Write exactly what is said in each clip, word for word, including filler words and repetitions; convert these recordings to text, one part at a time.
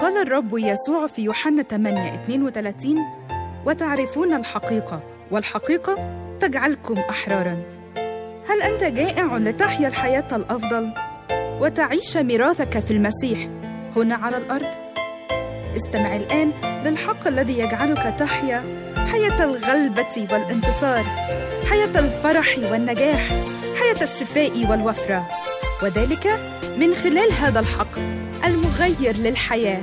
قال الرب يسوع في يوحنا ثمانية اثنين وثلاثين: وتعرفون الحقيقة والحقيقة تجعلكم أحراراً. هل أنت جائع لتحيا الحياة الأفضل وتعيش ميراثك في المسيح هنا على الأرض؟ استمع الآن للحق الذي يجعلك تحيا حياة الغلبة والانتصار، حياة الفرح والنجاح، حياة الشفاء والوفرة، وذلك من خلال هذا الحق المغير للحياة.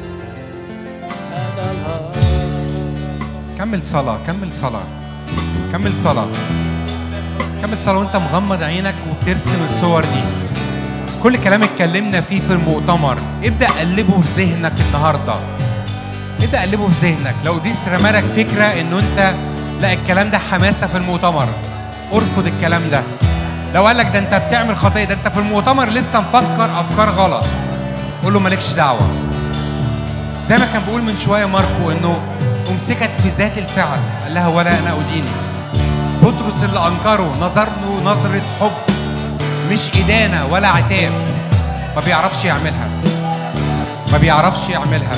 كمل صلاة، كمل صلاة، كمل صلاة، كمل صلاة وانت مغمض عينك وبترسم الصور دي. كل كلام اتكلمنا فيه في المؤتمر ابدأ قلبه في ذهنك النهاردة. ابدأ قلبه في ذهنك. لو ابليس رمالك فكرة انه انت لا الكلام ده حماسة في المؤتمر، ارفض الكلام ده. لو قالك ده انت بتعمل خطيئة، ده انت في المؤتمر لسه مفكر افكار غلط، قول له مالكش دعوة. زي ما كان بيقول من شوية ماركو انه امسكت في ذات الفعل، قال لها ولا انا اديني. بطرس اللي انكره نظر له نظرة حب، مش إدانة ولا عتاب. ما بيعرفش يعملها، ما بيعرفش يعملها.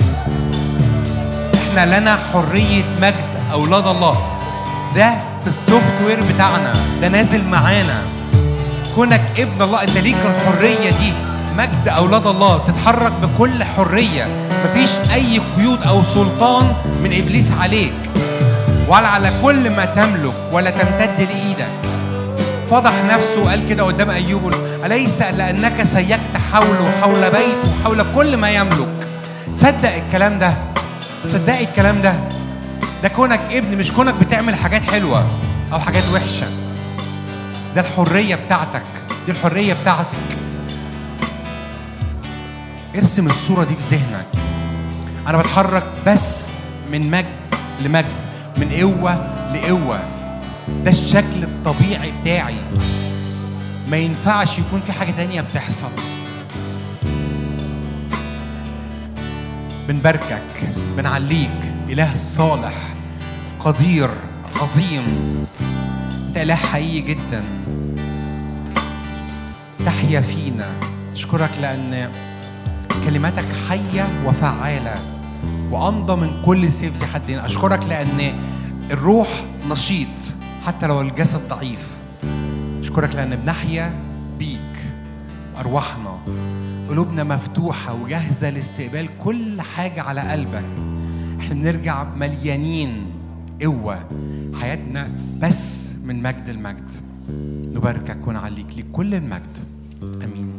احنا لنا حرية مجد أولاد الله. ده في السوفت وير بتاعنا، ده نازل معانا. كونك ابن الله انت ليك الحرية دي، مجد أولاد الله، تتحرك بكل حرية. مفيش أي قيود أو سلطان من إبليس عليك ولا على كل ما تملك ولا تمتد لإيدك. فضح نفسه وقال كده قدام أيوب: أليس لأنك سيكت حوله وحول بيته وحول كل ما يملك. صدق الكلام ده، صدقي الكلام ده. ده كونك ابن، مش كونك بتعمل حاجات حلوة أو حاجات وحشة. ده الحرية بتاعتك، دي الحرية بتاعتك. ارسم الصورة دي في ذهنك. أنا بتحرك بس من مجد لمجد، من قوة لقوة. ده الشكل الطبيعي بتاعي. ما ينفعش يكون في حاجة تانية بتحصل. بنباركك، بنعليك، إله صالح قدير عظيم. أنت إله حقيقي جدا، تحيا فينا. أشكرك لأن كلماتك حية وفعالة وأمضى من كل سيف ذي حدين. أشكرك لأن الروح نشيط حتى لو الجسد ضعيف. أشكرك لأن بنحيا بيك، أرواحنا قلوبنا مفتوحة وجاهزة لاستقبال كل حاجة على قلبك. احنا بنرجع مليانين قوة، حياتنا بس من مجد المجد. نباركك ونعليك لك كل المجد. أمين.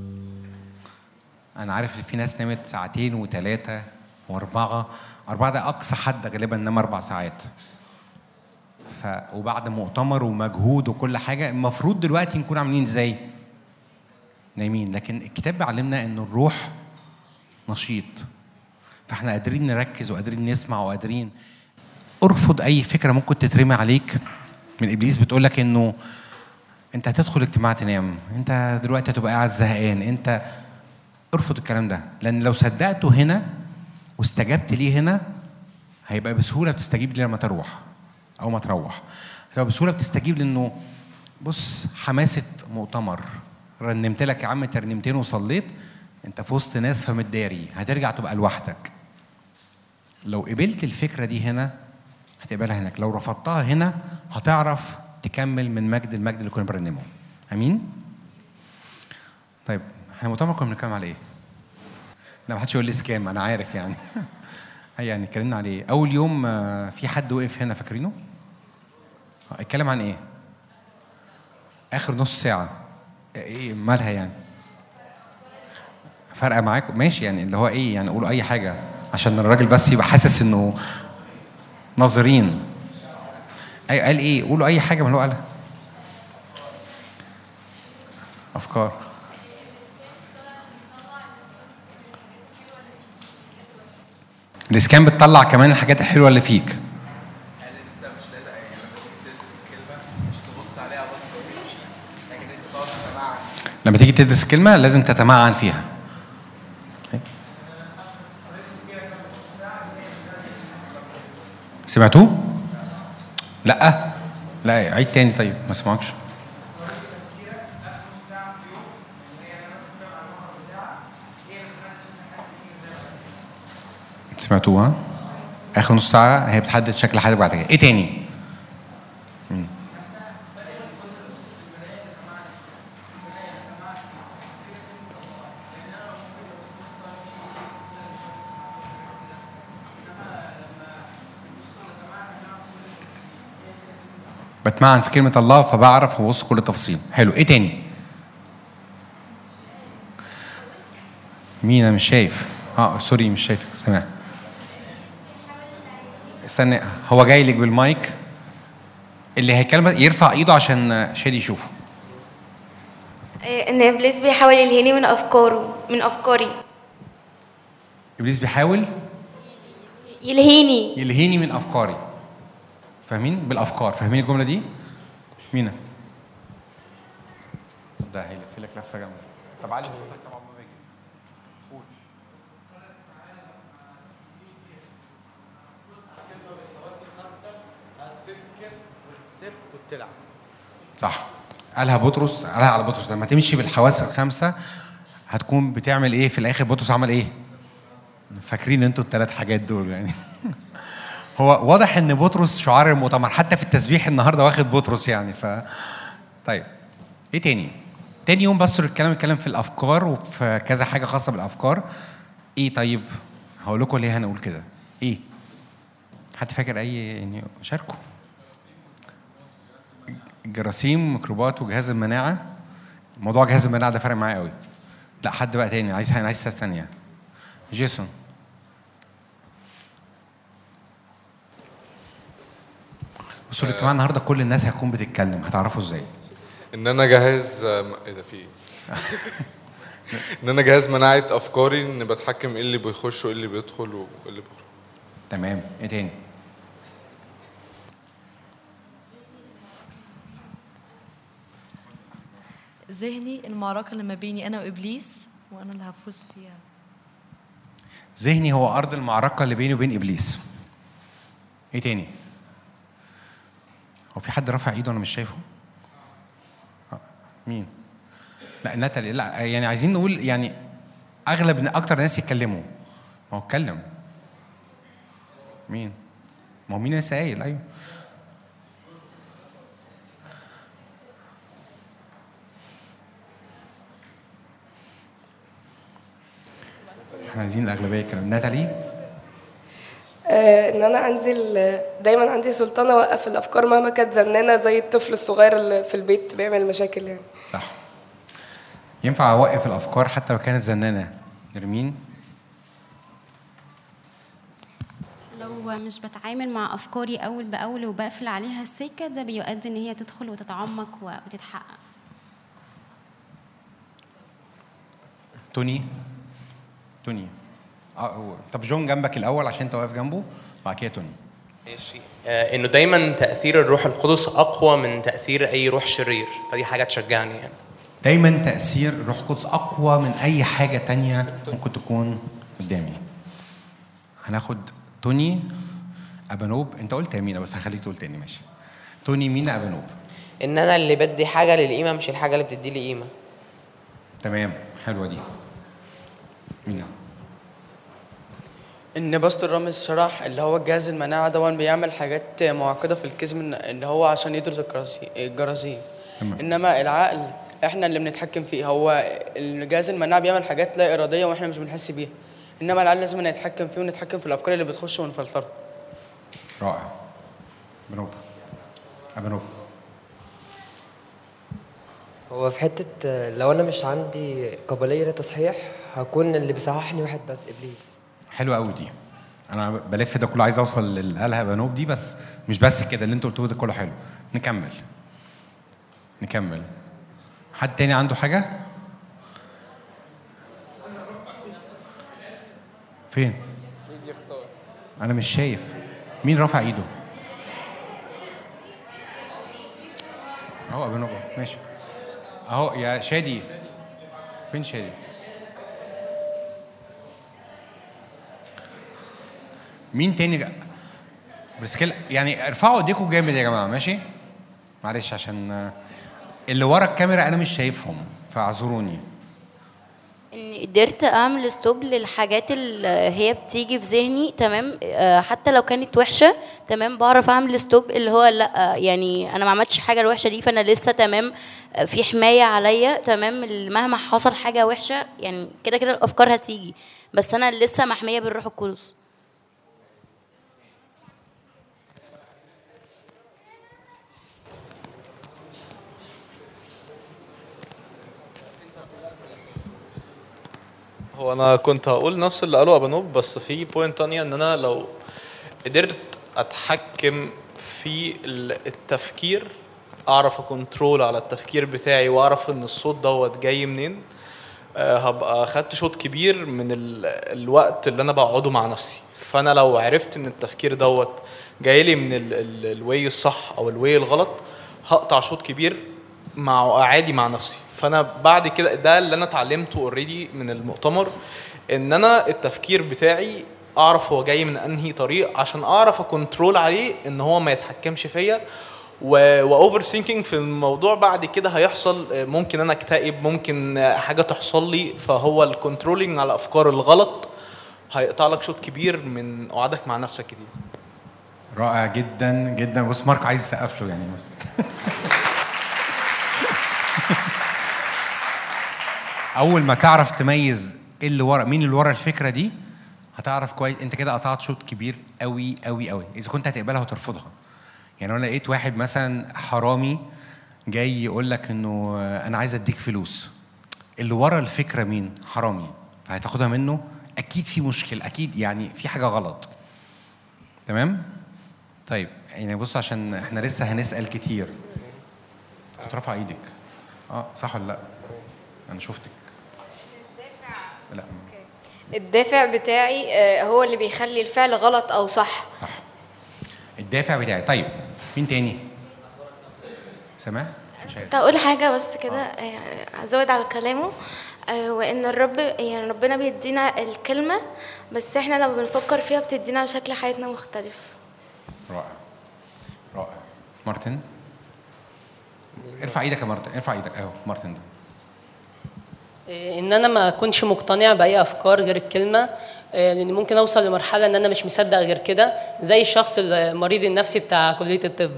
أنا عارف إن في ناس نامت ساعتين وثلاثة وأربعة. أربعة ده أقصى حد غالبا نام أربع ساعات. ف وبعد مؤتمر ومجهود وكل حاجة المفروض دلوقتي نكون عاملين إزاي؟ نايمين. لكن الكتاب بيعلمنا إن الروح نشيط، فإحنا قادرين نركز وقادرين نسمع وقادرين. ارفض أي فكرة ممكن تترمي عليك من إبليس بتقولك إنه أنت هتدخل اجتماع تنام، أنت دلوقتي هتبقى قاعد زهقان. أنت ارفض الكلام ده، لأن لو صدقته هنا واستجبت ليه هنا هيبقى بسهولة بتستجيب ليه لما تروح أو ما تروح. هيبقى بسهولة بتستجيب لأنه بص حماسة مؤتمر، رنمت لك يا عم ترنمتين وصليت، أنت في وسط ناس فمتداري، هترجع تبقى لوحدك. لو قبلت الفكرة دي هنا هتقبلها هناك، لو رفضتها هنا هتعرف تكمل من مجد المجد اللي كنا بنرنمه. أمين؟ طيب احنا مؤتمر كنا بنتكلم على ايه؟ لا ما حدش يقول لي سكام، انا عارف يعني. هي يعني اتكلمنا على ايه؟ اول يوم في حد وقف هنا فاكرينه؟ اتكلم عن ايه؟ اخر نص ساعه. ايه مالها يعني؟ فرقه معاكم؟ ماشي يعني اللي هو ايه يعني، قولوا اي حاجه عشان الراجل بس يبقى حاسس انه ناظرين. اي قال ايه؟ قولوا اي حاجه من اللي هو قالها. افكار. الاسكان بتطلع كمان الحاجات الحلوه اللي فيك. قال انت مش لازم يعني لما تيجي تدرس كلمه مش تبص عليها بس وتمشي، لكن انت تقعد تتمعن. لما تيجي تدرس كلمه لازم تتمعن فيها. سمعتوه؟ لا لا عيد تاني. طيب ما سمعكش. سمعتوها؟ اخر نص ساعه هي بتحدد شكل حياتك بعد كده. ايه تاني؟ مم. بتمعن في كلمه الله فبعرف وبص كل التفاصيل. حلو. ايه تاني؟ مين؟ انا مش شايف. اه سوري مش شايفك. سامع. استنى هو جاي لك بالمايك. اللي هيتكلم يرفع ايده عشان شادي يشوفه. ان ابليس بيحاول يلهيني من افكاره من افكاري. ابليس بيحاول يلهيني يلهيني من افكاري. فاهمين؟ بالافكار. فاهمين الجمله دي؟ مينا ده هيلف لك لفه جامده. طب علي صوتك طبعا ما باجي. قول. وتلعب. صح. قالها بطرس، قالها على بطرس لما تمشي بالحواس الخمسه هتكون بتعمل ايه في الاخر؟ بطرس عمل ايه؟ فاكرين انتوا الثلاث حاجات دول يعني. هو واضح ان بطرس شعار المؤتمر حتى في التسبيح النهارده واخد بطرس يعني. ف طيب ايه تاني؟ تاني يوم بس الكلام الكلام في الافكار وفي كذا حاجه خاصه بالافكار. ايه طيب؟ هقول لكم ليه هنقول كده. ايه؟ حد فاكر اي يعني؟ شاركوا. الجراثيم، ميكروبات، وجهاز المناعه. موضوع جهاز المناعه ده فرق معايا قوي. لا حد بقى تاني عايز عايز ثانيه. جيسون. بصوا الاجتماع النهارده كل الناس هتكون بتتكلم، هتعرفوا ازاي؟ ان انا جهاز ايه ده؟ في ايه؟ ان انا جهاز مناعه افكاري، ان بتحكم ايه اللي بيخش وايه اللي بيدخل وايه اللي بيخرج. تمام. ايه تاني؟ ذهني المعركه اللي ما بيني انا وابليس وانا اللي هفوز فيها. ذهني هو ارض المعركه اللي بيني وبين ابليس. ايه تاني؟ هو في حد رفع ايده انا مش شايفه؟ مين؟ لا ناتالي. لا يعني عايزين نقول يعني اغلب اكتر ناس يتكلموا. ما هو اتكلم. مين؟ ما هو مين لسه قايل؟ ايوه احنا عايزين الاغلبيه يتكلم. ناتالي. آه ان انا عندي دايما عندي سلطان اوقف الافكار مهما كانت زنانه، زي الطفل الصغير اللي في البيت بيعمل مشاكل يعني. صح. ينفع اوقف الافكار حتى لو كانت زنانه. نرمين. لو مش بتعامل مع افكاري اول باول وبقفل عليها السكه، ده بيؤدي ان هي تدخل وتتعمق وتتحقق. توني. توني. اه هو. طب جون جنبك الاول عشان انت واقف جنبه، بعد كده توني. ماشي. آه انه دايما تاثير الروح القدس اقوى من تاثير اي روح شرير، فدي حاجه تشجعني يعني. دايما تاثير الروح القدس اقوى من اي حاجه تانية ممكن تكون قدامي. هناخد توني ابانوب. انت قلت يا مينا بس هخليك تقول تاني. ماشي. توني مينا ابانوب. ان انا اللي بدي حاجه للقيمه مش الحاجه اللي بتدي لي قيمه. تمام. حلوه دي. مينا. ان باستر رامز شرح اللي هو جهاز المناعه ده بيعمل حاجات معقده في الجسم اللي هو عشان يدرس الجراثيم. انما العقل احنا اللي بنتحكم فيه. هو الجهاز المناعه بيعمل حاجات لا اراديه واحنا مش بنحس بيها، انما العقل لازم نتحكم فيه ونتحكم في الافكار اللي بتخش ونفلترها. رائع. ابانوب. ابانوب. هو في حته لو انا مش عندي قابليه للتصحيح هكون اللي بيصححني واحد بس، ابليس. حلوه قوي دي. انا بلف ده كله عايز اوصل للي قالها بنوب دي، بس مش بس كده اللي انتوا قلتوه ده كله حلو. نكمل نكمل. حد تاني عنده حاجه؟ فين؟ انا مش شايف مين رافع ايده. اهو بنوب. ماشي اهو يا شادي. فين شادي؟ مين تاني؟ برسكيلا. يعني ارفعوا ايديكم جامد يا جماعه. ماشي معلش عشان اللي ورا الكاميرا انا مش شايفهم فاعذروني. اني قدرت اعمل ستوب للحاجات اللي هي بتيجي في ذهني، تمام، آه، حتى لو كانت وحشه، تمام، بعرف اعمل ستوب اللي هو لا، آه، يعني انا ما عملتش حاجه الوحشه دي، فانا لسه تمام، آه، في حمايه عليا، تمام، مهما حصل حاجه وحشه يعني كده كده الافكار هتيجي، بس انا لسه محميه بالروح القدس. هو انا كنت هقول نفس اللي قاله ابانوب، بس في بوينت تانية، ان انا لو قدرت اتحكم في التفكير، اعرف اكنترول على التفكير بتاعي واعرف ان الصوت دوت جاي منين، أه هبقى خدت شوط كبير من الوقت اللي انا بقعده مع نفسي. فانا لو عرفت ان التفكير دوت جاي لي من الواي الصح او الواي الغلط، هقطع شوط كبير مع عادي مع نفسي. فانا بعد كده ده اللي انا اتعلمته اوريدي من المؤتمر، ان انا التفكير بتاعي اعرف هو جاي من انهي طريق عشان اعرف اكنترول عليه ان هو ما يتحكمش فيا. واوفر ثينكينج في الموضوع بعد كده هيحصل، ممكن انا اكتئب، ممكن حاجه تحصل لي. فهو الكنترولينج على الافكار الغلط هيقطع لك شوط كبير من قعدك مع نفسك كتير. رائع جدا جدا. بص مارك عايز يسقف له يعني بس. اول ما تعرف تميز ايه اللي ورا، مين اللي ورا الفكره دي، هتعرف كويس انت كده قطعت شوط كبير قوي قوي قوي. اذا كنت هتقبلها وترفضها. يعني انا لقيت واحد مثلا حرامي جاي يقول لك انه انا عايز اديك فلوس، اللي ورا الفكره مين؟ حرامي، فهتاخدها منه اكيد في مشكله، اكيد يعني في حاجه غلط. تمام؟ طيب يعني بص عشان احنا لسه هنسال كتير. كنت رافع ايدك. اه صح ولا لا؟ انا شفتك. الدافع لا الدافع بتاعي هو اللي بيخلي الفعل غلط او صح. صح. الدافع بتاعي. طيب مين تاني؟ سماح؟ مش عارف. تقول حاجه بس كده، ازود على كلامه، وان الرب يعني ربنا بيدينا الكلمه، بس احنا لما بنفكر فيها بتدينا شكل حياتنا مختلف. رائع رائع. مارتن ارفع ايدك يا مارتن، ارفع ايدك اهو. مارتن ده ان انا ما اكونش مقتنع باي افكار غير الكلمه، لان ممكن اوصل لمرحله ان انا مش مصدق غير كده، زي الشخص المريض النفسي بتاع كليه الطب.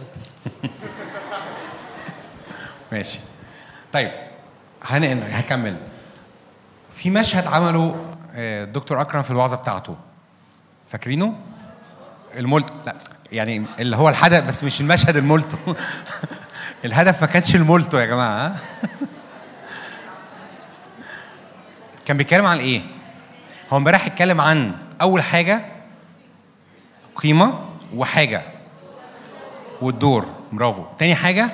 ماشي. طيب هنقل هكمل. في مشهد عمله الدكتور اكرم في الوعظه بتاعته، فاكرينه؟ المولتو، لا يعني اللي هو الحدث، بس مش المشهد المولتو. الهدف ما كانش المولتو يا جماعه. كان بيتكلم عن ايه؟ هو امبارح اتكلم عن اول حاجه قيمه وحاجه والدور. برافو. تاني حاجه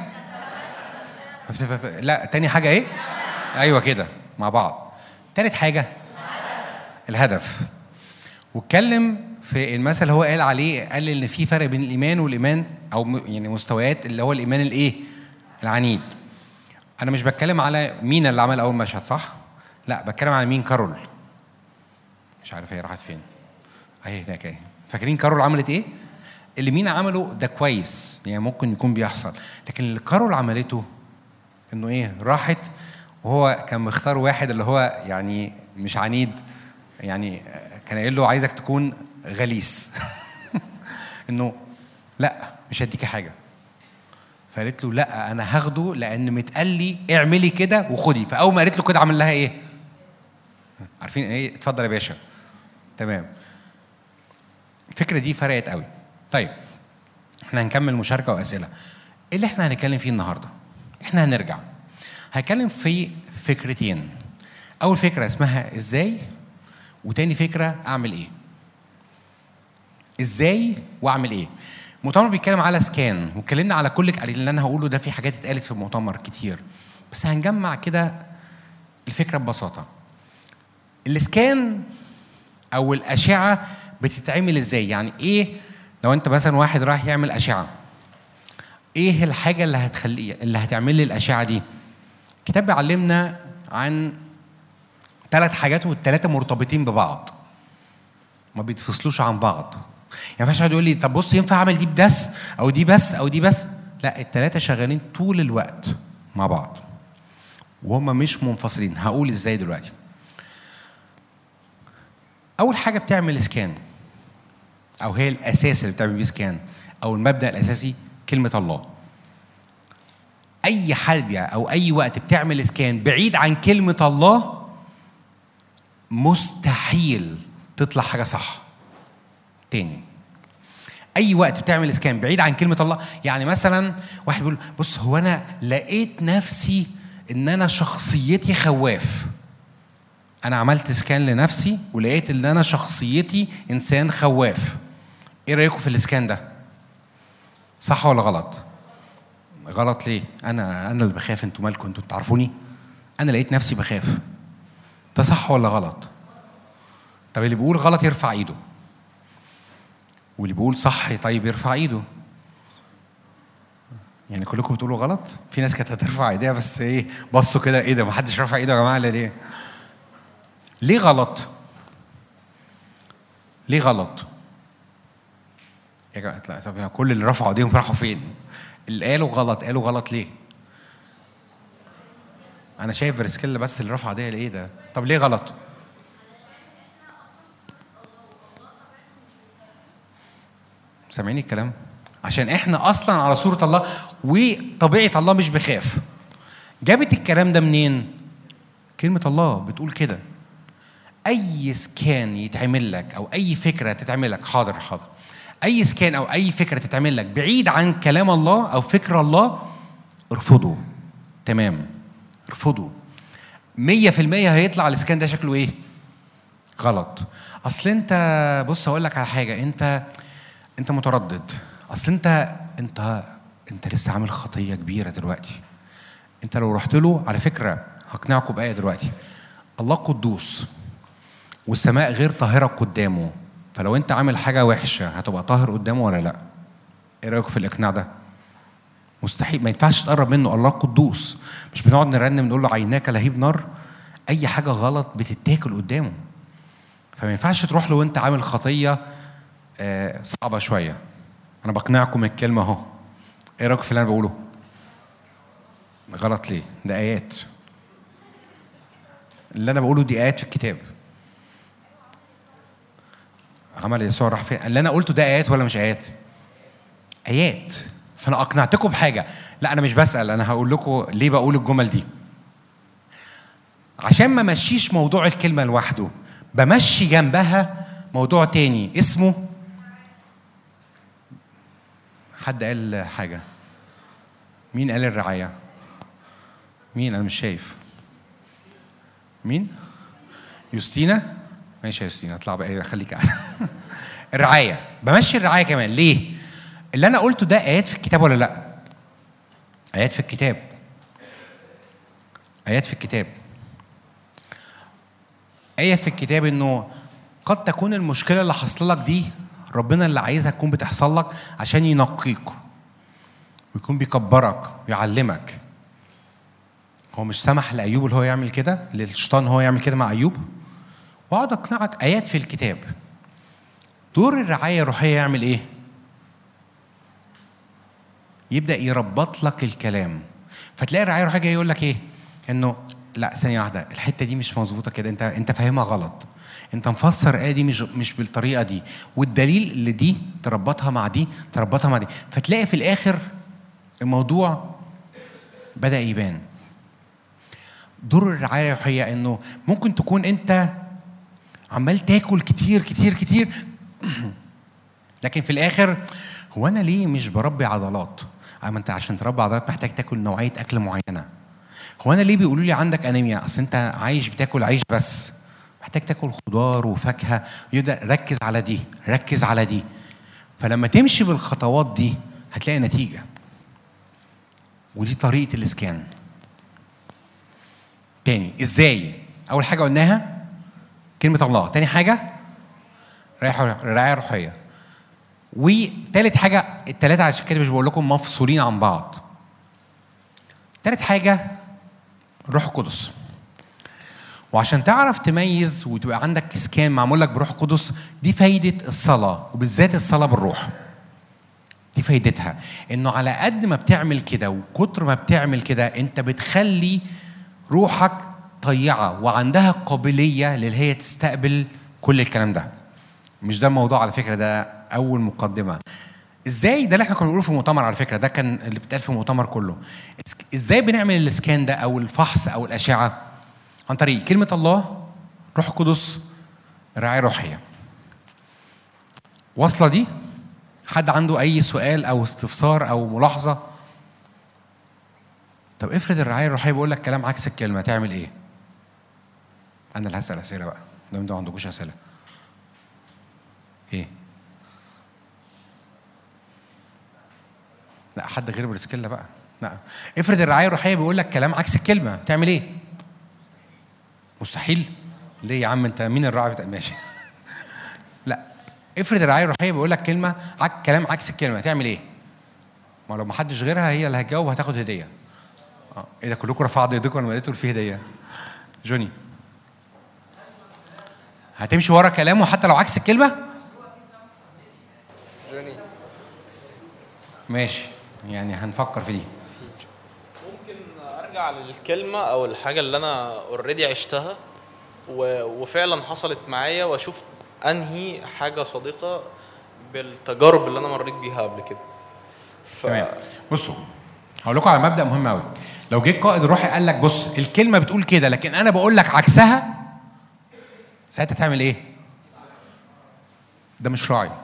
لا تاني حاجه ايه؟ ايوه كده مع بعض. تالت حاجه الهدف. واتكلم في المثل هو قال عليه، قال ان في فرق بين الايمان والايمان، او يعني مستويات، اللي هو الايمان الايه؟ العنيد. انا مش بتكلم على مين اللي عمل اول مشهد، صح؟ لا بتكلم على مين؟ كارول. مش عارف هي راحت فين. اهي هناك اهي. فاكرين كارول عملت ايه؟ اللي مين عمله ده كويس، يعني ممكن يكون بيحصل، لكن اللي كارول عملته انه ايه؟ راحت وهو كان مختار واحد اللي هو يعني مش عنيد، يعني كان قايل له عايزك تكون غليس. انه لا مش هديكي حاجه. فقالت له لا انا هاخده لان متقال لي اعملي كده وخدي. فاول ما قالت له كده عمل لها ايه؟ عارفين ايه؟ اتفضل يا باشا. تمام. الفكره دي فرقت قوي. طيب احنا هنكمل مشاركه واسئله. ايه اللي احنا هنتكلم فيه النهارده؟ احنا هنرجع هنتكلم في فكرتين. اول فكره اسمها ازاي، وتاني فكره اعمل ايه. ازاي واعمل ايه. المؤتمر بيتكلم على سكان، واتكلمنا على كل اللي انا هقوله ده، في حاجات اتقالت في المؤتمر كتير، بس هنجمع كده الفكره ببساطه. السكان او الاشعه بتتعمل ازاي؟ يعني ايه لو انت مثلا واحد رايح يعمل اشعه، ايه الحاجه اللي هتخليه اللي هتعمل لي الاشعه دي؟ الكتاب بيعلمنا عن ثلاث حاجات، والثلاثه مرتبطين ببعض، ما بيتفصلوش عن بعض. يعني ما ينفعش حد يقول لي طب بص ينفع اعمل دي بس او دي بس او دي بس. لا، الثلاثه شغالين طول الوقت مع بعض وهم مش منفصلين. هقول ازاي دلوقتي. اول حاجه بتعمل سكان، او هي الاساس اللي بتعمل بيه سكان، او المبدا الاساسي كلمه الله. اي حاجه او اي وقت بتعمل سكان بعيد عن كلمه الله مستحيل تطلع حاجه صح. تاني، اي وقت بتعمل سكان بعيد عن كلمه الله، يعني مثلا واحد بيقول بص هو انا لقيت نفسي ان انا شخصيتي خواف. انا عملت سكان لنفسي ولقيت ان انا شخصيتي انسان خواف. ايه رايكم في السكان ده؟ صح ولا غلط؟ غلط. ليه؟ انا انا اللي بخاف، انتوا مالكم؟ انتوا تعرفوني؟ انا لقيت نفسي بخاف. ده صح ولا غلط؟ طب اللي بيقول غلط يرفع ايده، واللي بيقول صح طيب يرفع ايده. يعني كلكم بتقولوا غلط؟ في ناس كانت هترفع ايديها بس ايه بصوا كده، ايه ده ما حدش رفع ايده يا جماعه؟ ليه؟ ليه غلط؟ ليه غلط؟ يا جماعه لا، طب كل اللي رفعوا ايديهم راحوا فين؟ اللي قالوا غلط قالوا غلط ليه؟ انا شايف فريسكيلا بس اللي رفع ايديها. ايه ده؟ طب ليه غلط؟ سامعيني الكلام؟ عشان احنا اصلا على صورة الله وطبيعة الله مش بخاف. جابت الكلام ده منين؟ كلمة الله بتقول كده. اي سكان يتعمل لك او اي فكرة تتعمل لك، حاضر حاضر، اي سكان او اي فكرة تتعمل لك بعيد عن كلام الله او فكر الله ارفضه. تمام، ارفضه. مية في المية هيطلع السكان ده شكله ايه؟ غلط. اصل انت بص اقول لك على حاجة، انت انت متردد، اصل انت انت انت لسه عامل خطيه كبيره دلوقتي. انت لو رحت له، على فكره هقنعكم بايه دلوقتي، الله قدوس والسماء غير طاهره قدامه، فلو انت عامل حاجه وحشه هتبقى طاهر قدامه ولا لا؟ ايه رايكم في الاقناع ده؟ مستحيل، ما ينفعش تقرب منه. الله قدوس. مش بنقعد نرنم نقول له عيناك لهيب نار؟ اي حاجه غلط بتتاكل قدامه، فما ينفعش تروح له وانت عامل خطيه آه صعبه شويه. انا بقنعكم الكلمه اهو. ايه رايكم في اللي انا بقوله؟ غلط ليه؟ ده ايات. اللي انا بقوله دي ايات في الكتاب. عمل يسوع راح فين؟ اللي انا قلته ده ايات ولا مش ايات؟ ايات. فانا اقنعتكم بحاجه. لا انا مش بسال، انا هقول لكم ليه بقول الجمل دي. عشان ما مشيش موضوع الكلمه لوحده، بمشي جنبها موضوع تاني اسمه، حد قال حاجة؟ مين قال الرعاية؟ مين؟ أنا مش شايف. مين؟ يوستينا؟ ماشي يا يوستينا، اطلع بقى خليك قاعد. الرعاية، بمشي الرعاية كمان. ليه؟ اللي أنا قلته ده آيات في الكتاب ولا لأ؟ آيات في الكتاب. آيات في الكتاب. آية في الكتاب إنه قد تكون المشكلة اللي حصل لك دي ربنا اللي عايزها تكون بتحصل لك عشان ينقيك ويكون بيكبرك ويعلمك. هو مش سمح لأيوب اللي هو يعمل كده، للشيطان هو يعمل كده مع أيوب؟ وأقعد أقنعك آيات في الكتاب. دور الرعاية الروحية يعمل إيه؟ يبدأ يربط لك الكلام. فتلاقي الرعاية الروحية جاي يقول لك إيه؟ إنه لا ثانية واحدة، الحتة دي مش مظبوطة كده، أنت أنت فاهمها غلط. انت مفسر ايه دي مش مش بالطريقه دي، والدليل اللي دي تربطها مع دي تربطها مع دي، فتلاقي في الاخر الموضوع بدا يبان. دور الرعايه الروحيه انه ممكن تكون انت عمال تاكل كتير كتير كتير لكن في الاخر هو انا ليه مش بربي عضلات؟ اما انت عشان تربي عضلات محتاج تاكل نوعيه اكل معينه. هو انا ليه بيقولوا لي عندك انيميا؟ اصل انت عايش بتاكل عيش بس، محتاج تاكل خضار وفاكهه. يبدا ركز على دي، ركز على دي. فلما تمشي بالخطوات دي هتلاقي نتيجه. ودي طريقه الاسكان. تاني ازاي؟ اول حاجه قلناها كلمه الله، تاني حاجه رعايه روحيه، وتالت حاجه، التلاته عشان كده مش بقول لكم مفصولين عن بعض. تالت حاجه الروح القدس. وعشان تعرف تميز وتبقى عندك اسكان معمول لك بروح القدس، دي فايده الصلاه، وبالذات الصلاه بالروح. دي فايدتها انه على قد ما بتعمل كده وكتر ما بتعمل كده انت بتخلي روحك طيعه وعندها قابليه اللي هي تستقبل كل الكلام ده مش ده الموضوع على فكره، ده اول مقدمه. ازاي ده اللي احنا كنا بنقوله في المؤتمر على فكره، ده كان اللي بيتقال في المؤتمر كله. ازاي بنعمل الاسكان ده او الفحص او الاشعه؟ عن طريق كلمه الله، روح القدس، رعايه روحيه. واصله دي؟ حد عنده اي سؤال او استفسار او ملاحظه؟ طب افرض الرعايه الروحيه بيقول لك كلام عكس الكلمه، تعمل ايه؟ انا اللي هسال اسئله بقى لو انتوا ما عندكوش اسئله. ايه؟ لا حد غير برسكيلا بقى. لا افرض الرعايه الروحيه بيقول لك كلام عكس الكلمه، تعمل ايه؟ مستحيل. ليه يا عم انت مين الراعي بتاع؟ ماشي. لا افرض الرعايه الروحيه بيقول لك كلمه عك كلام عكس الكلمه، تعمل ايه؟ ما لو ما حدش غيرها هي اللي هتجاوب وهتاخد هديه. اه ايه ده كلكم رفعتوا ايديكم لما لقيتوا في هديه؟ جوني هتمشي ورا كلامه حتى لو عكس الكلمه؟ جوني ماشي، يعني هنفكر في دي. ممكن ارجع للكلمه او الحاجه اللي انا اوريدي عشتها وفعلا حصلت معايا، واشوف انهي حاجه صديقه بالتجارب اللي انا مريت بيها قبل كده. ف... تمام. بصوا هقول لكم على مبدا مهم قوي. لو جه القائد الروحي قال لك بص الكلمه بتقول كده لكن انا بقول لك عكسها، ساعتها تعمل ايه؟ ده مش راعي.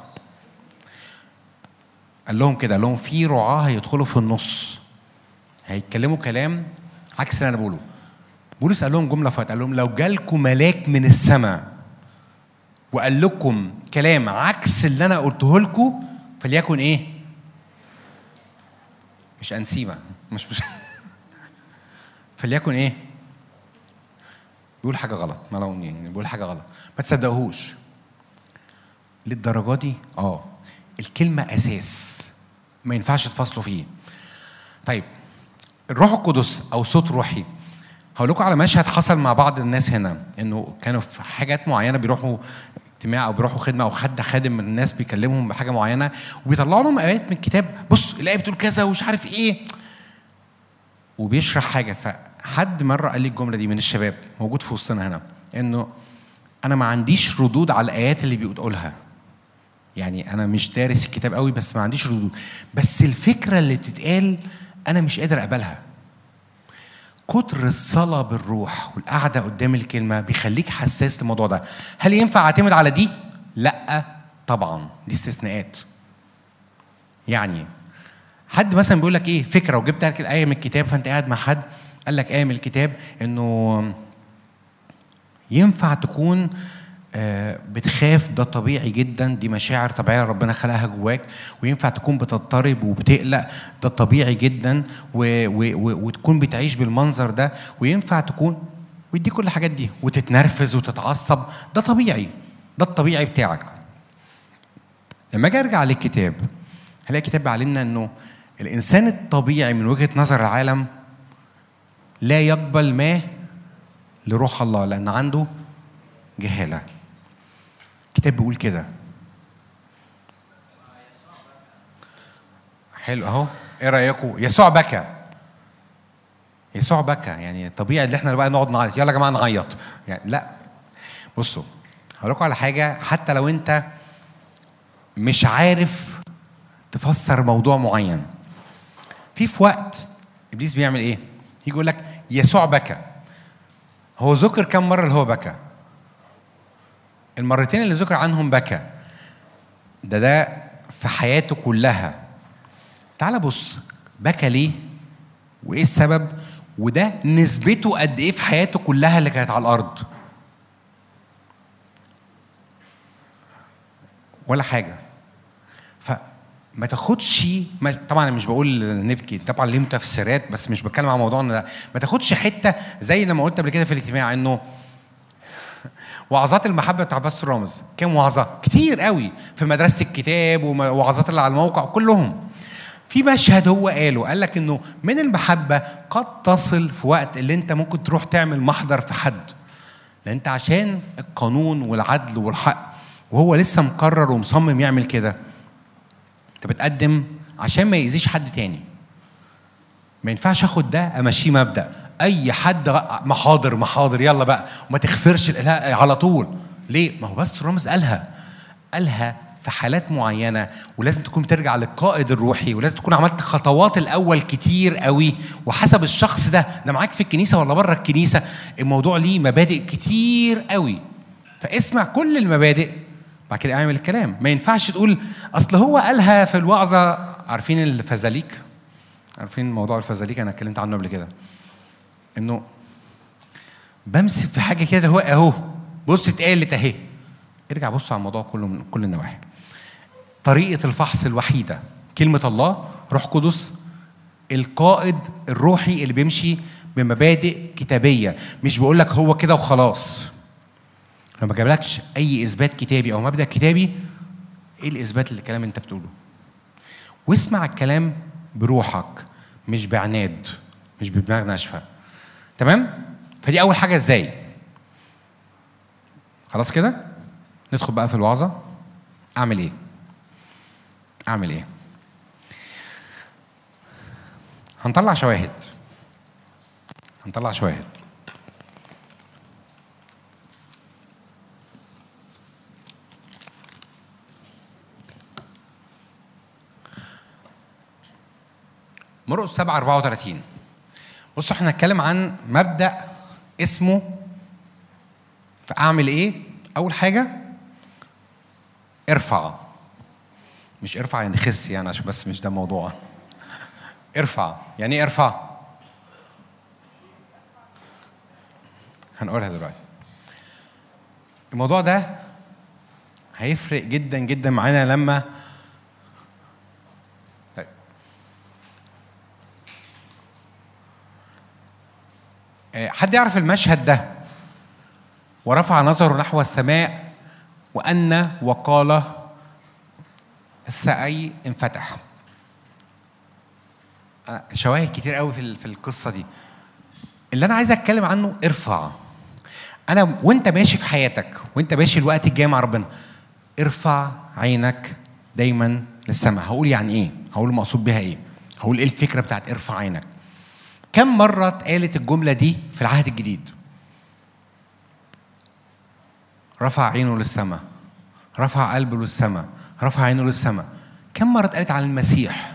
قال لهم كده، قال لهم في رعاه هيدخلوا في النص هيتكلموا كلام عكس اللي انا بقوله. بولس قال لهم جمله فاتت، قال لهم لو جالكم ملاك من السماء وقال لكم كلام عكس اللي انا قلته لكم فليكن ايه؟ مش انسيمه، مش مش فليكن ايه؟ بيقول حاجه غلط، ما لو يعني بيقول حاجه غلط ما تصدقوهوش. للدرجه دي؟ اه الكلمه اساس ما ينفعش تفصلوا فيه. طيب الروح القدس او صوت روحي، هقول لكم على مشهد حصل مع بعض الناس هنا، انه كانوا في حاجات معينه بيروحوا اجتماع او بيروحوا خدمه او حد خادم من الناس بيكلمهم بحاجه معينه وبيطلعوا لهم ايات من الكتاب، بص الايه بتقول كذا ومش عارف ايه، وبيشرح حاجه. فحد مره قال لي الجمله دي من الشباب موجود في وسطنا هنا، انه انا ما عنديش ردود على الايات اللي بيقولها. يعني انا مش دارس الكتاب قوي بس ما عنديش ردود، بس الفكره اللي بتتقال انا مش قادر اقبلها. كتر الصلاة بالروح والقعدة قدام الكلمة بيخليك حساس للموضوع ده. هل ينفع اعتمد على دي؟ لا طبعا، دي استثناءات. يعني حد مثلا بيقول لك ايه فكرة وجبت لك الآية من الكتاب، فانت قاعد مع حد قال لك آية من الكتاب انه ينفع تكون بتخاف، ده طبيعي جدا، دي مشاعر طبيعيه ربنا خلقها جواك، وينفع تكون بتضطرب وبتقلق، ده طبيعي جدا، و و و وتكون بتعيش بالمنظر ده، وينفع تكون ويدي كل الحاجات دي وتتنرفز وتتعصب، ده طبيعي، ده الطبيعي بتاعك. لما اجي ارجع للكتاب هلاقي الكتاب بيعلمنا انه الانسان الطبيعي من وجهه نظر العالم لا يقبل ما لروح الله لان عنده جهاله. الكتاب بيقول كده. حلو اهو، ايه رايكم؟ يسوع بكى. يسوع بكى، يعني طبيعي ان احنا بقى نقعد نعيط، يلا يا جماعه نعيط، يعني لا. بصوا هقول لكم على حاجه، حتى لو انت مش عارف تفسر موضوع معين، في في وقت ابليس بيعمل ايه؟ يجي يقول لك يسوع بكى. هو ذكر كم مره اللي هو بكى؟ المرتين اللي ذكر عنهم بكى. ده ده في حياته كلها. تعال بص بكى ليه؟ وايه السبب؟ وده نسبته قد ايه في حياته كلها اللي كانت على الارض؟ ولا حاجه. فما تاخدش، طبعا انا مش بقول نبكي، طبعا ليه تفسيرات، بس مش بتكلم عن موضوعنا ده. ما تاخدش حته زي لما قلت قبل كده في الاجتماع انه وعظات المحبه بتاع باستر رامز، كام وعظه؟ كتير قوي في مدرسه الكتاب ووعظات اللي على الموقع كلهم. في مشهد هو قاله، قال لك انه من المحبه قد تصل في وقت اللي انت ممكن تروح تعمل محضر في حد، لان انت عشان القانون والعدل والحق، وهو لسه مقرر ومصمم يعمل كده، انت بتقدم عشان ما يأذيش حد تاني. ما ينفعش اخد ده امشيه مبدأ اي حد محاضر محاضر يلا بقى وما تغفرش على طول. ليه؟ ما هو بس رامز قالها قالها في حالات معينه، ولازم تكون ترجع للقائد الروحي، ولازم تكون عملت خطوات الاول كتير قوي، وحسب الشخص ده ده معاك في الكنيسه ولا بره الكنيسه، الموضوع ليه مبادئ كتير قوي. فاسمع كل المبادئ بعد كده اعمل الكلام. ما ينفعش تقول اصل هو قالها في الوعظه. عارفين الفزاليك؟ عارفين موضوع الفزاليك؟ انا اتكلمت عنه قبل كده، انه بمسك في حاجه كده هو اهو بص اتقالت اهي، ارجع بص على الموضوع كله من كل النواحي. طريقه الفحص الوحيده كلمه الله، روح قدس، القائد الروحي اللي بيمشي بمبادئ كتابيه، مش بقول لك هو كده وخلاص. لو ما جابلكش اي اثبات كتابي او مبدا كتابي، ايه الاثبات للكلام اللي انت بتقوله؟ واسمع الكلام بروحك مش بعناد، مش بدماغ ناشفه. تمام؟ فدي اول حاجه. ازاي؟ خلاص كده ندخل بقى في الوعظه. اعمل ايه؟ اعمل ايه؟ هنطلع شواهد هنطلع شواهد مرقس سبعة أربعة وثلاثين. بصوا احنا هنتكلم عن مبدأ اسمه فأعمل ايه؟ أول حاجة ارفع. مش ارفع يعني خس يعني، عشان بس مش ده الموضوع. ارفع يعني ايه ارفع؟ هنقولها دلوقتي. الموضوع ده هيفرق جدا جدا معانا لما طيب. حد يعرف المشهد ده؟ ورفع نظره نحو السماء وأن وقال السقي انفتح. شواهد كتير قوي في في القصه دي. اللي انا عايز اتكلم عنه ارفع. انا وانت ماشي في حياتك وانت ماشي الوقت الجاي مع ربنا، ارفع عينك دايما للسماء. هقول يعني ايه؟ هقول المقصود بها ايه؟ هقول ايه الفكره بتاعت ارفع عينك. كم مره اتقالت الجمله دي في العهد الجديد؟ رفع عينه للسماء، رفع قلبه للسماء، رفع عينه للسماء. كم مرة اتقالت عن المسيح؟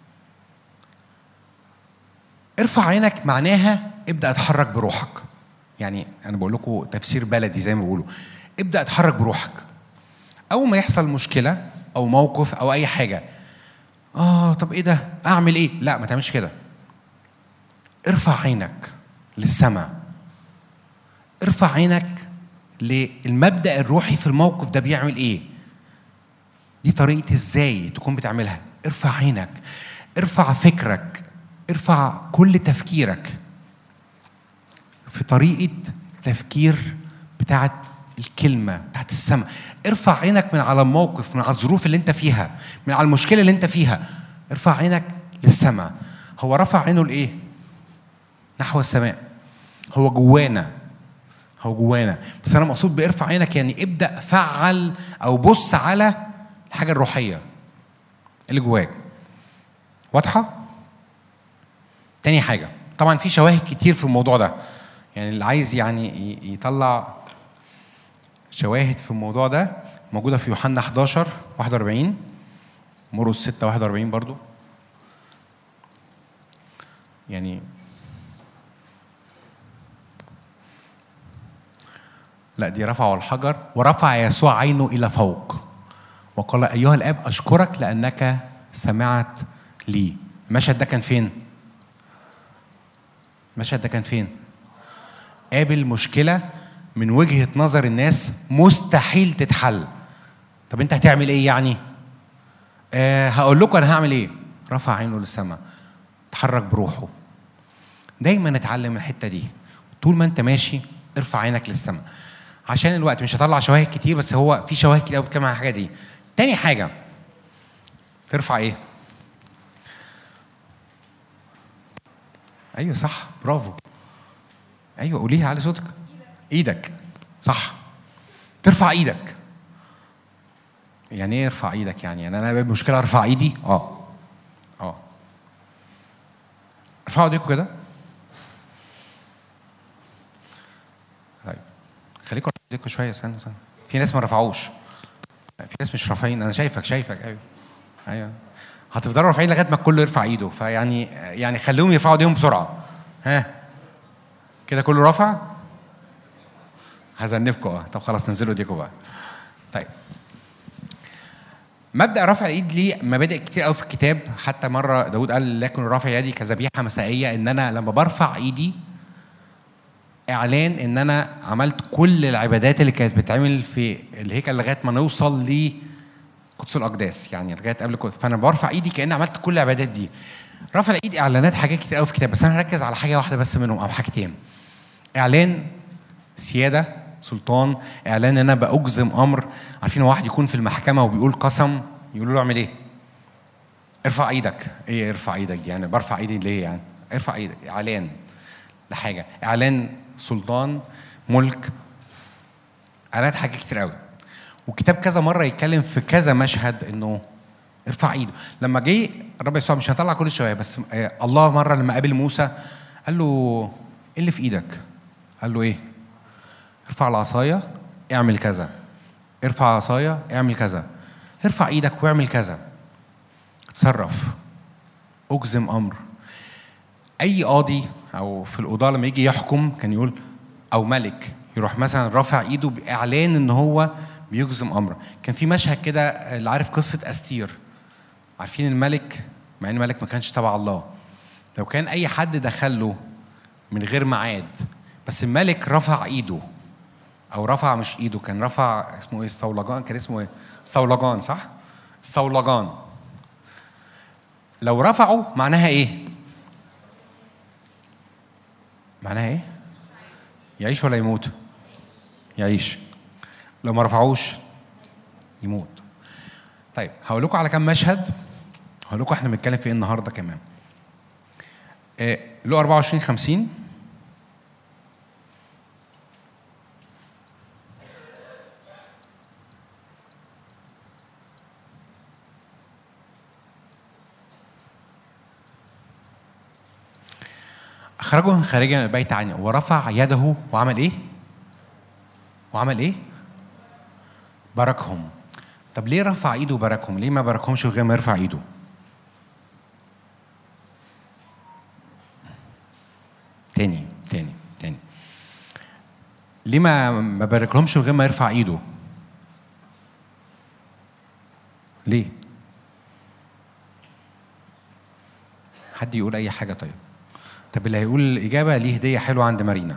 ارفع عينك معناها ابدأ اتحرك بروحك. يعني أنا بقول لكم تفسير بلدي زي ما بيقولوا، ابدأ اتحرك بروحك. أول ما يحصل مشكلة أو موقف أو أي حاجة، آه طب إيه ده؟ أعمل إيه؟ لا ما تعملش كده. ارفع عينك للسماء. ارفع عينك للمبدأ الروحي في الموقف ده بيعمل إيه؟ دي طريقة ازاي تكون بتعملها. ارفع عينك، ارفع فكرك، ارفع كل تفكيرك في طريقة تفكير بتاعت الكلمة بتاعت السماء. ارفع عينك من على الموقف، من على الظروف اللي انت فيها، من على المشكلة اللي انت فيها. ارفع عينك للسماء. هو رفع عينه لإيه؟ نحو السماء. هو جوانا هو جوانا بس أنا مقصود بارفع عينك يعني ابدأ فعل أو بص على الحاجة الروحية اللي جواك. واضحة؟ تاني حاجة، طبعا في شواهد كتير في الموضوع ده، يعني اللي عايز يعني يطلع شواهد في الموضوع ده موجودة في يوحنا حداشر واحد وأربعين، مرقس ستة واحد وأربعين برضو. يعني لا دي رفعوا الحجر ورفع يسوع عينه إلى فوق وقال أيها الآب أشكرك لأنك سمعت لي. المشهد ده كان فين؟ المشهد ده كان فين؟ قابل مشكلة من وجهة نظر الناس مستحيل تتحل. طب أنت هتعمل إيه يعني؟ آه هقول لكم أنا هعمل إيه. رفع عينه للسماء، تحرك بروحه. دايما نتعلم الحتة دي. طول ما أنت ماشي ارفع عينك للسماء. عشان الوقت مش هطلع شواهد كتير، بس هو في شواهد كتير قوي بتتكلم عن الحاجة دي. تاني حاجة ترفع ايه؟ ايوه صح، برافو. ايوه قوليها على صوتك. ايدك. صح، ترفع ايدك. يعني ايه ارفع ايدك؟ يعني انا انا المشكله ارفع ايدي؟ اه اه ارفعوا ايديكم كده. طيب خليكم ايديكم شويه. استنوا استنوا في ناس ما رفعوش، في ناس مش رافعين. انا شايفك شايفك ايوه ايوه هتفضلوا رافعين لغايه ما الكل يرفع ايده. فيعني يعني خليهم يرفعوا ايديهم بسرعه. ها كده كله رافع؟ هذنبكم. اه طب خلاص نزلوا ايديكم بقى. طيب مبدا رفع الايد ليه مبادئ كتير قوي في الكتاب. حتى مره داود قال لكن رافع يدي كذبيحه مسائيه، ان انا لما برفع ايدي اعلان ان انا عملت كل العبادات اللي كانت بتتعمل في الهيكل لغايه ما نوصل لقدس الاقداس، يعني لغايه قبل كده. فانا برفع ايدي كاني عملت كل العبادات دي. رفع الايد اعلانات حاجات كتير قوي في الكتاب، بس انا هركز على حاجه واحده بس منهم او حاجتين. اعلان سياده سلطان، اعلان ان انا باجزم امر. عارفين واحد يكون في المحكمه وبيقول قسم، يقولوا له اعمل ايه؟ ارفع ايدك. ايه ارفع ايدك دي؟ يعني برفع ايدي ليه يعني؟ ارفع ايدك. اعلان لحاجه، اعلان سلطان، ملك، اعلانات حاجات كتير قوي. والكتاب كذا مره يتكلم في كذا مشهد انه ارفع ايده. لما جه الرب يسوع، مش هطلع كل شويه، بس الله مره لما قابل موسى قال له ايه اللي في ايدك؟ قال له ايه؟ ارفع العصايه اعمل كذا، ارفع العصايه اعمل كذا، ارفع ايدك واعمل كذا، اتصرف، اجزم امر. اي قاضي او في القضاء لما يجي يحكم كان يقول، او ملك يروح مثلا رافع ايده باعلان ان هو بيجزم امر. كان في مشهد كده اللي عارف قصه استير، عارفين الملك، مع ان الملك ما كانش تبع الله، لو كان اي حد دخله من غير ميعاد بس الملك رفع ايده، او رفع مش ايده، كان رفع اسمه ايه؟ الصولجان، كان اسمه ايه؟ صولجان صح؟ الصولجان. لو رفعوا معناها ايه؟ معناها ايه؟ يعيش ولا يموت؟ يعيش. لو ما رفعوش يموت. طيب هقول لكم على كم مشهد، هقول لكم احنا بنتكلم في ايه النهارده كمان. إيه لو أربعة وعشرين خمسين. أخرجهم خارجا من البيت عني ورفع يده وعمل إيه؟ وعمل إيه؟ باركهم. طب ليه رفع إيده وباركهم؟ ليه ما باركهمش غير ما يرفع إيده؟ تاني تاني تاني. ليه ما ما باركلهمش غير ما يرفع إيده؟ ليه؟ حد يقول أي حاجة طيب. طب اللي هيقول الإجابة ليه هدية حلوة عند مارينا.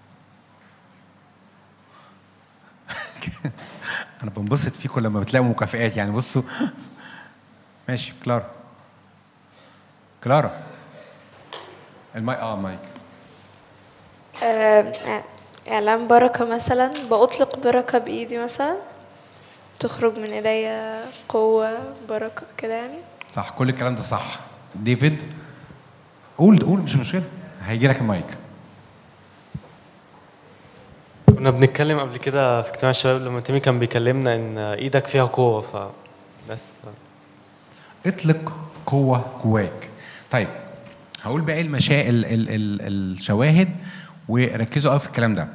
أنا بنبسط فيكم لما بتلاقوا مكافآت، يعني بصوا. ماشي كلارا. كلارا. المايك اه مايك. إعلان بركة مثلا، بأطلق بركة بإيدي مثلا تخرج من إيديا قوة بركة كده يعني. صح، كل الكلام ده صح. ديفيد قول قول مش مشكلة، هيجي لك المايك. كنا بنتكلم قبل كده في اجتماع الشباب لما تيمي كان بيكلمنا ان ايدك فيها قوة، فبس اطلق قوة جواك. طيب هقول باقي المشا ال ال ال الشواهد وركزوا قوي في الكلام ده.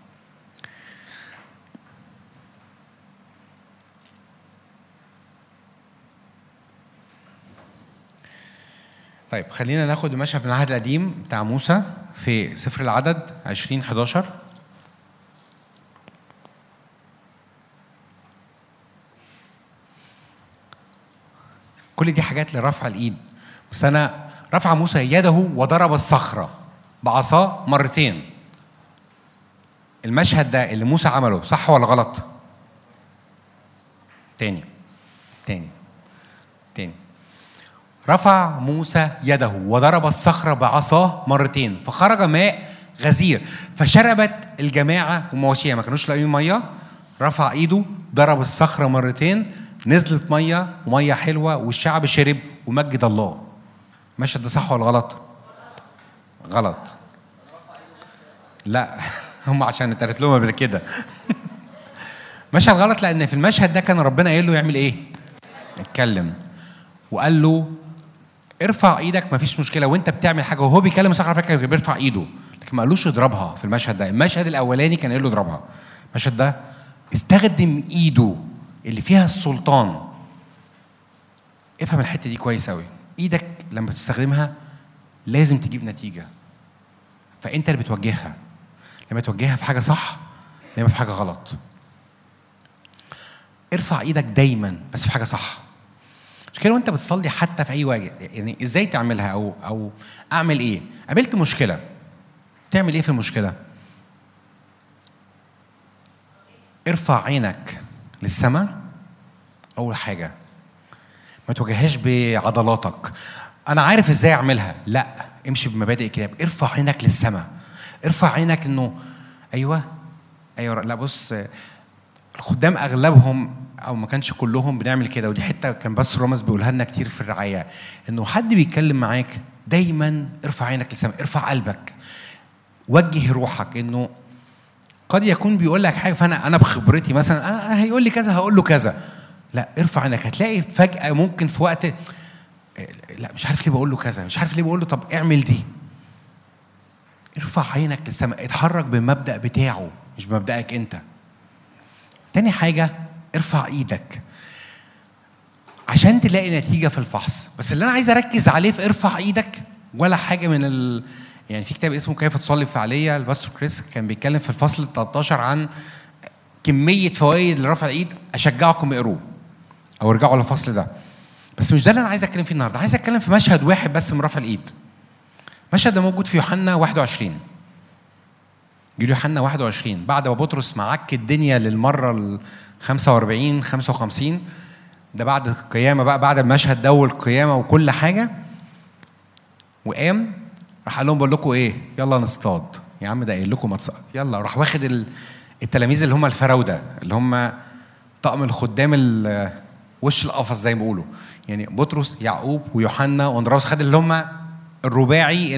طيب خلينا ناخد مشهد من العهد القديم بتاع موسى في سفر العدد عشرين حداشر. كل دي حاجات لرفع الايد، بس انا رفع موسى يده وضرب الصخره بعصاه مرتين. المشهد ده اللي موسى عمله صح ولا غلط؟ تاني تاني تاني. رفع موسى يده وضرب الصخرة بعصاه مرتين فخرج ماء غزير فشربت الجماعة ومواشيها، ما كانوش لاقيين مية. رفع ايده ضرب الصخرة مرتين نزلت مية ومية حلوة والشعب شرب ومجد الله. المشهد ده صح ولا غلط؟ غلط. لا هم عشان اتقالت لهم قبل كده. مشهد غلط لأن في المشهد ده كان ربنا قايل له يعمل ايه؟ اتكلم وقال له ارفع ايدك مفيش مشكله وانت بتعمل حاجه، وهو بيكلم الصخره فاكر بيرفع ايده، لكن ما قالوش اضربها. في المشهد ده المشهد الاولاني كان قال له اضربها، المشهد ده استخدم ايده اللي فيها السلطان. افهم الحته دي كويس قوي. ايدك لما بتستخدمها لازم تجيب نتيجه، فانت اللي بتوجهها. لما توجهها في حاجه صح، لما في حاجه غلط. ارفع ايدك دايما بس في حاجه صح. مش كده وانت بتصلي حتى في اي واجب، يعني ازاي تعملها او او اعمل ايه؟ قابلت مشكله، تعمل ايه في المشكله؟ ارفع عينك للسماء اول حاجه، ما تواجههاش بعضلاتك. انا عارف ازاي اعملها، لا، امشي بمبادئ الكتاب. ارفع عينك للسماء، ارفع عينك انه ايوه ايوه. لا بص، الخدام اغلبهم او ما كانش كلهم بنعمل كده، ودي حته كان بس رامز بيقولها لنا كتير في الرعايه، انه حد بيتكلم معاك دايما ارفع عينك للسماء، ارفع قلبك، وجه روحك. انه قد يكون بيقول لك حاجه فانا انا بخبرتي مثلا آه هيقول لي كذا هقول له كذا، لا، ارفع عينك. هتلاقي فجاه ممكن في وقت لا مش عارف ليه بقول له كذا، مش عارف ليه بقول له طب اعمل دي. ارفع عينك للسماء، اتحرك بالمبدأ بتاعه مش بمبدأك انت. تاني حاجة، ارفع ايدك عشان تلاقي نتيجة في الفحص. بس اللي انا عايز اركز عليه في ارفع ايدك ولا حاجة من ال... يعني في كتاب اسمه كيف تصلي بفعالية، الباستور كريس كان بيتكلم في الفصل التلتاشر عن كمية فوائد لرفع الايد. اشجعكم اقروه او ارجعوا للفصل ده. بس مش ده اللي انا عايز اتكلم فيه النهارده. عايز اتكلم في مشهد واحد بس من رفع الايد. المشهد ده موجود في يوحنا واحد وعشرين. جيل يوحنا واحد وعشرين، بعد ما بطرس معك الدنيا للمره ال خمسة وأربعين خمسة وخمسين، ده بعد القيامه بقى، بعد المشهد ده والقيامه وكل حاجه، وقام راح قال لهم بقول لكم ايه؟ يلا نصطاد. يا عم ده قايل لكم ما تصطاد، يلا. راح واخد التلاميذ اللي هم الفراوده، اللي هم طقم الخدام وش القفص زي ما بيقولوا، يعني بطرس يعقوب ويوحنا واندراوس، خد اللي هم الرباعي،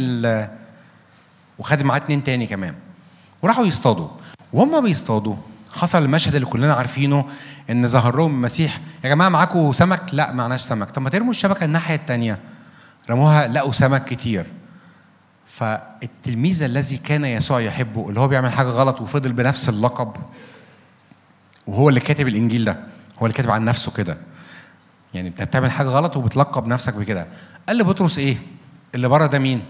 وخد معاه اتنين تاني كمان، وراحوا يصطادوا. وهم بيصطادوا حصل المشهد اللي كلنا عارفينه، ان ظهر لهم المسيح، يا جماعه معاكم سمك؟ لا معناش سمك. طب ما ترموا الشبكه الناحيه الثانيه. رموها لقوا سمك كتير. فالتلميذ الذي كان يسوع يحبه، اللي هو بيعمل حاجه غلط وفضل بنفس اللقب، وهو اللي كاتب الانجيل ده، هو اللي كاتب عن نفسه كده، يعني انت بتعمل حاجه غلط وبتلقب نفسك بكده. قال لبطرس ايه؟ اللي بره ده مين؟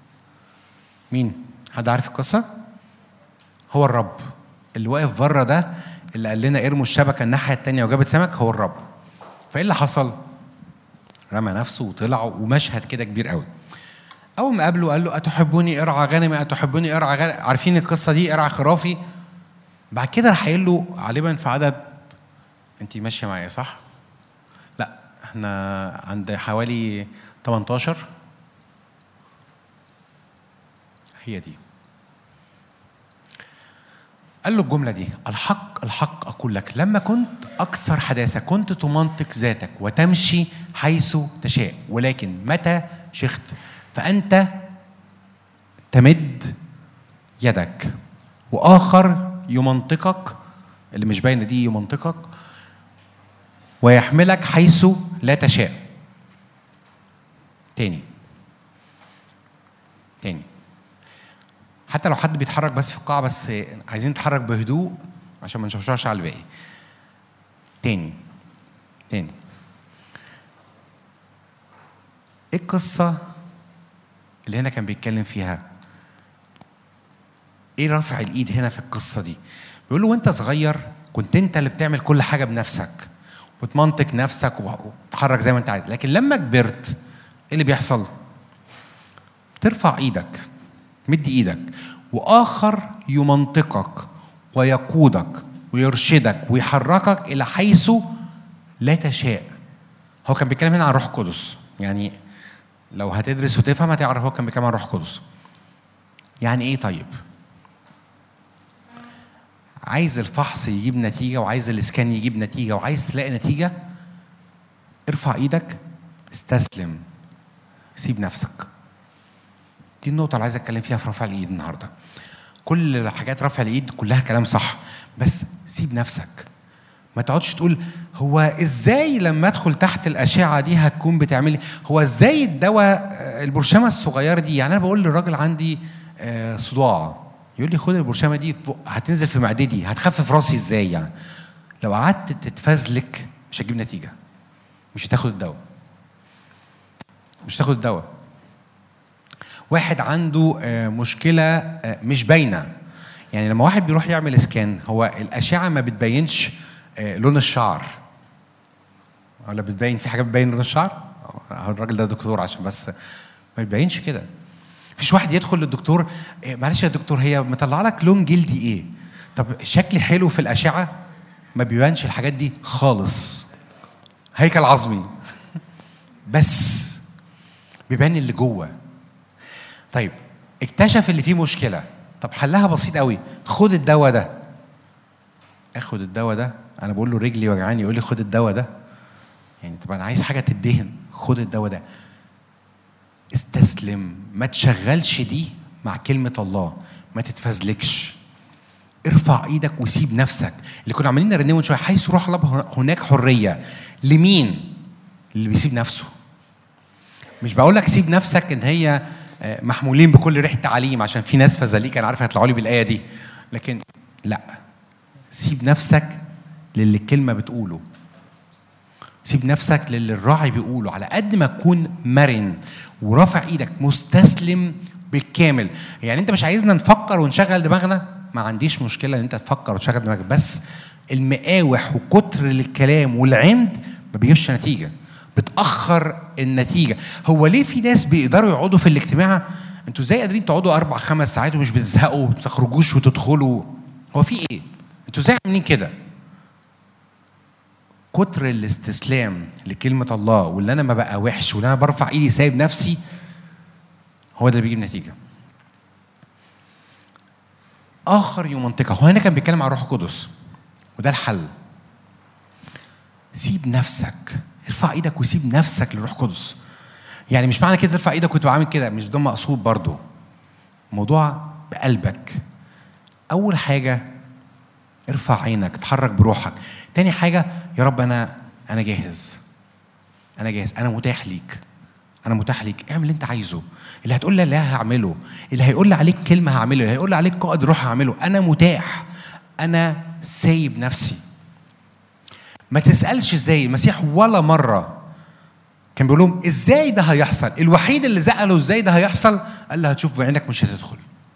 مين؟ حد عارف القصه؟ هو الرب. اللي واقف بره ده اللي قال لنا ارموا الشبكه الناحيه الثانيه وجابت سمك، هو الرب. فايه اللي حصل؟ رمى نفسه وطلع، ومشهد كده كبير قوي. اول ما قابله قال له اتحبوني ارعى غنمي، اتحبوني ارعى غنمي. عارفين القصه دي، ارعى خرافي. بعد كده راح قايل له غالبا في عدد، انت ماشيه معايا صح؟ لا احنا عند حوالي تمنتاشر، هي دي. قال له الجملة دي: الحق الحق أقول لك لما كنت أكثر حداثة كنت تمنطق ذاتك وتمشي حيث تشاء، ولكن متى شخت فأنت تمد يدك وآخر يمنطقك، اللي مش باينة دي، يمنطقك ويحملك حيث لا تشاء. تاني تاني حتى لو حد بيتحرك بس في القاعة، بس عايزين نتحرك بهدوء عشان ما نشوشش على الباقي. تاني تاني ايه القصة اللي هنا كان بيتكلم فيها؟ ايه رفع الايد هنا في القصة دي؟ بيقول له وانت صغير كنت انت اللي بتعمل كل حاجة بنفسك وتمنطق نفسك وتتحرك زي ما انت عايز، لكن لما كبرت ايه اللي بيحصل؟ ترفع ايدك، مد ايدك، واخر يمنطقك ويقودك ويرشدك ويحركك الى حيث لا تشاء. هو كان بيتكلم هنا عن روح القدس، يعني لو هتدرس وتفهم هتعرف هو كان بيتكلم عن روح القدس. يعني ايه؟ طيب عايز الفحص يجيب نتيجه، وعايز الاسكان يجيب نتيجه، وعايز تلاقي نتيجه، ارفع ايدك، استسلم، سيب نفسك. دي النقطة اللي عايز اتكلم فيها في رفع الايد النهارده. كل حاجات رفع الايد كلها كلام صح، بس سيب نفسك. ما تقعدش تقول هو ازاي لما ادخل تحت الاشعه دي هتكون بتعملي، هو ازاي الدواء البرشامه الصغيره دي. يعني انا بقول للراجل عندي صداع، يقول لي خد البرشامه دي هتنزل في معدتي، هتخفف راسي ازاي يعني؟ لو قعدت تتفزلك مش هتجيب نتيجه، مش هتاخد الدواء، مش هتاخد الدواء. واحد عنده مشكله مش باينه، يعني لما واحد بيروح يعمل اسكان، هو الاشعه ما بتبينش لون الشعر ولا بتبين في حاجه بتبين لون الشعر؟ الراجل ده دكتور عشان بس ما بتبينش كده. مفيش واحد يدخل للدكتور معلش يا دكتور هي مطلع لك لون جلدي ايه؟ طب شكلي حلو في الاشعه؟ ما بيبانش الحاجات دي خالص. هيكل عظمي بس بيبان اللي جوه. طيب اكتشف اللي فيه مشكله، طب حلها بسيط قوي، خد الدواء ده. اخد الدواء ده؟ انا بقول له رجلي وجعاني يقول لي خد الدواء ده. يعني طب انا عايز حاجه تدهن، خد الدواء ده. استسلم، ما تشغلش دي مع كلمه الله، ما تتفزلكش. ارفع ايدك وسيب نفسك، اللي كنا عمالين نرنمه من شويه، حيث روح الله هناك حريه. لمين؟ اللي بيسيب نفسه. مش بقول لك سيب نفسك ان هي محمولين بكل ريحه تعليم، عشان في ناس فزاليك انا عارف هيطلعوا لي بالايه دي، لكن لا، سيب نفسك للي الكلمه بتقوله، سيب نفسك للي الراعي بيقوله، على قد ما تكون مرن ورافع ايدك مستسلم بالكامل. يعني انت مش عايزنا نفكر ونشغل دماغنا، ما عنديش مشكله ان انت تفكر وتشغل دماغك، بس المقاوح وكتر الكلام والعند ما بيجيبش نتيجه، بتاخر النتيجه. هو ليه في ناس بيقدروا يقعدوا في الاجتماع؟ انتوا ازاي قادرين تقعدوا اربع خمس ساعات ومش بتزهقوا وما بتخرجوش وتدخلوا؟ هو في ايه؟ انتوا ازاي عاملين كده؟ كتر الاستسلام لكلمه الله، واللي انا ما بقى وحش، واللي انا برفع ايدي سايب نفسي، هو ده اللي بيجيب نتيجه. اخر يمنطقه، هو هنا كان بيتكلم عن الروح القدس، وده الحل. سيب نفسك، ارفع ايدك وسيب نفسك للروح القدس. يعني مش معنى كده ترفع ايدك وتبقى عامل كده، مش ده مقصود برضو. موضوع بقلبك. اول حاجه ارفع عينك، اتحرك بروحك. تاني حاجه يا رب انا انا جاهز، انا جاهز، انا متاح ليك، انا متاح ليك، اعمل اللي انت عايزه. اللي هتقول لي لا هعمله، اللي هيقول لي عليك كلمه هعمله، اللي هيقول لي عليك قائد روح هعمله. انا متاح، انا سايب نفسي. ما تسالش ازاي. المسيح ولا مره كان بيقول لهم ازاي ده هيحصل. الوحيد اللي ساله ازاي ده هيحصل قال له هتشوف بعينك مش هتدخل.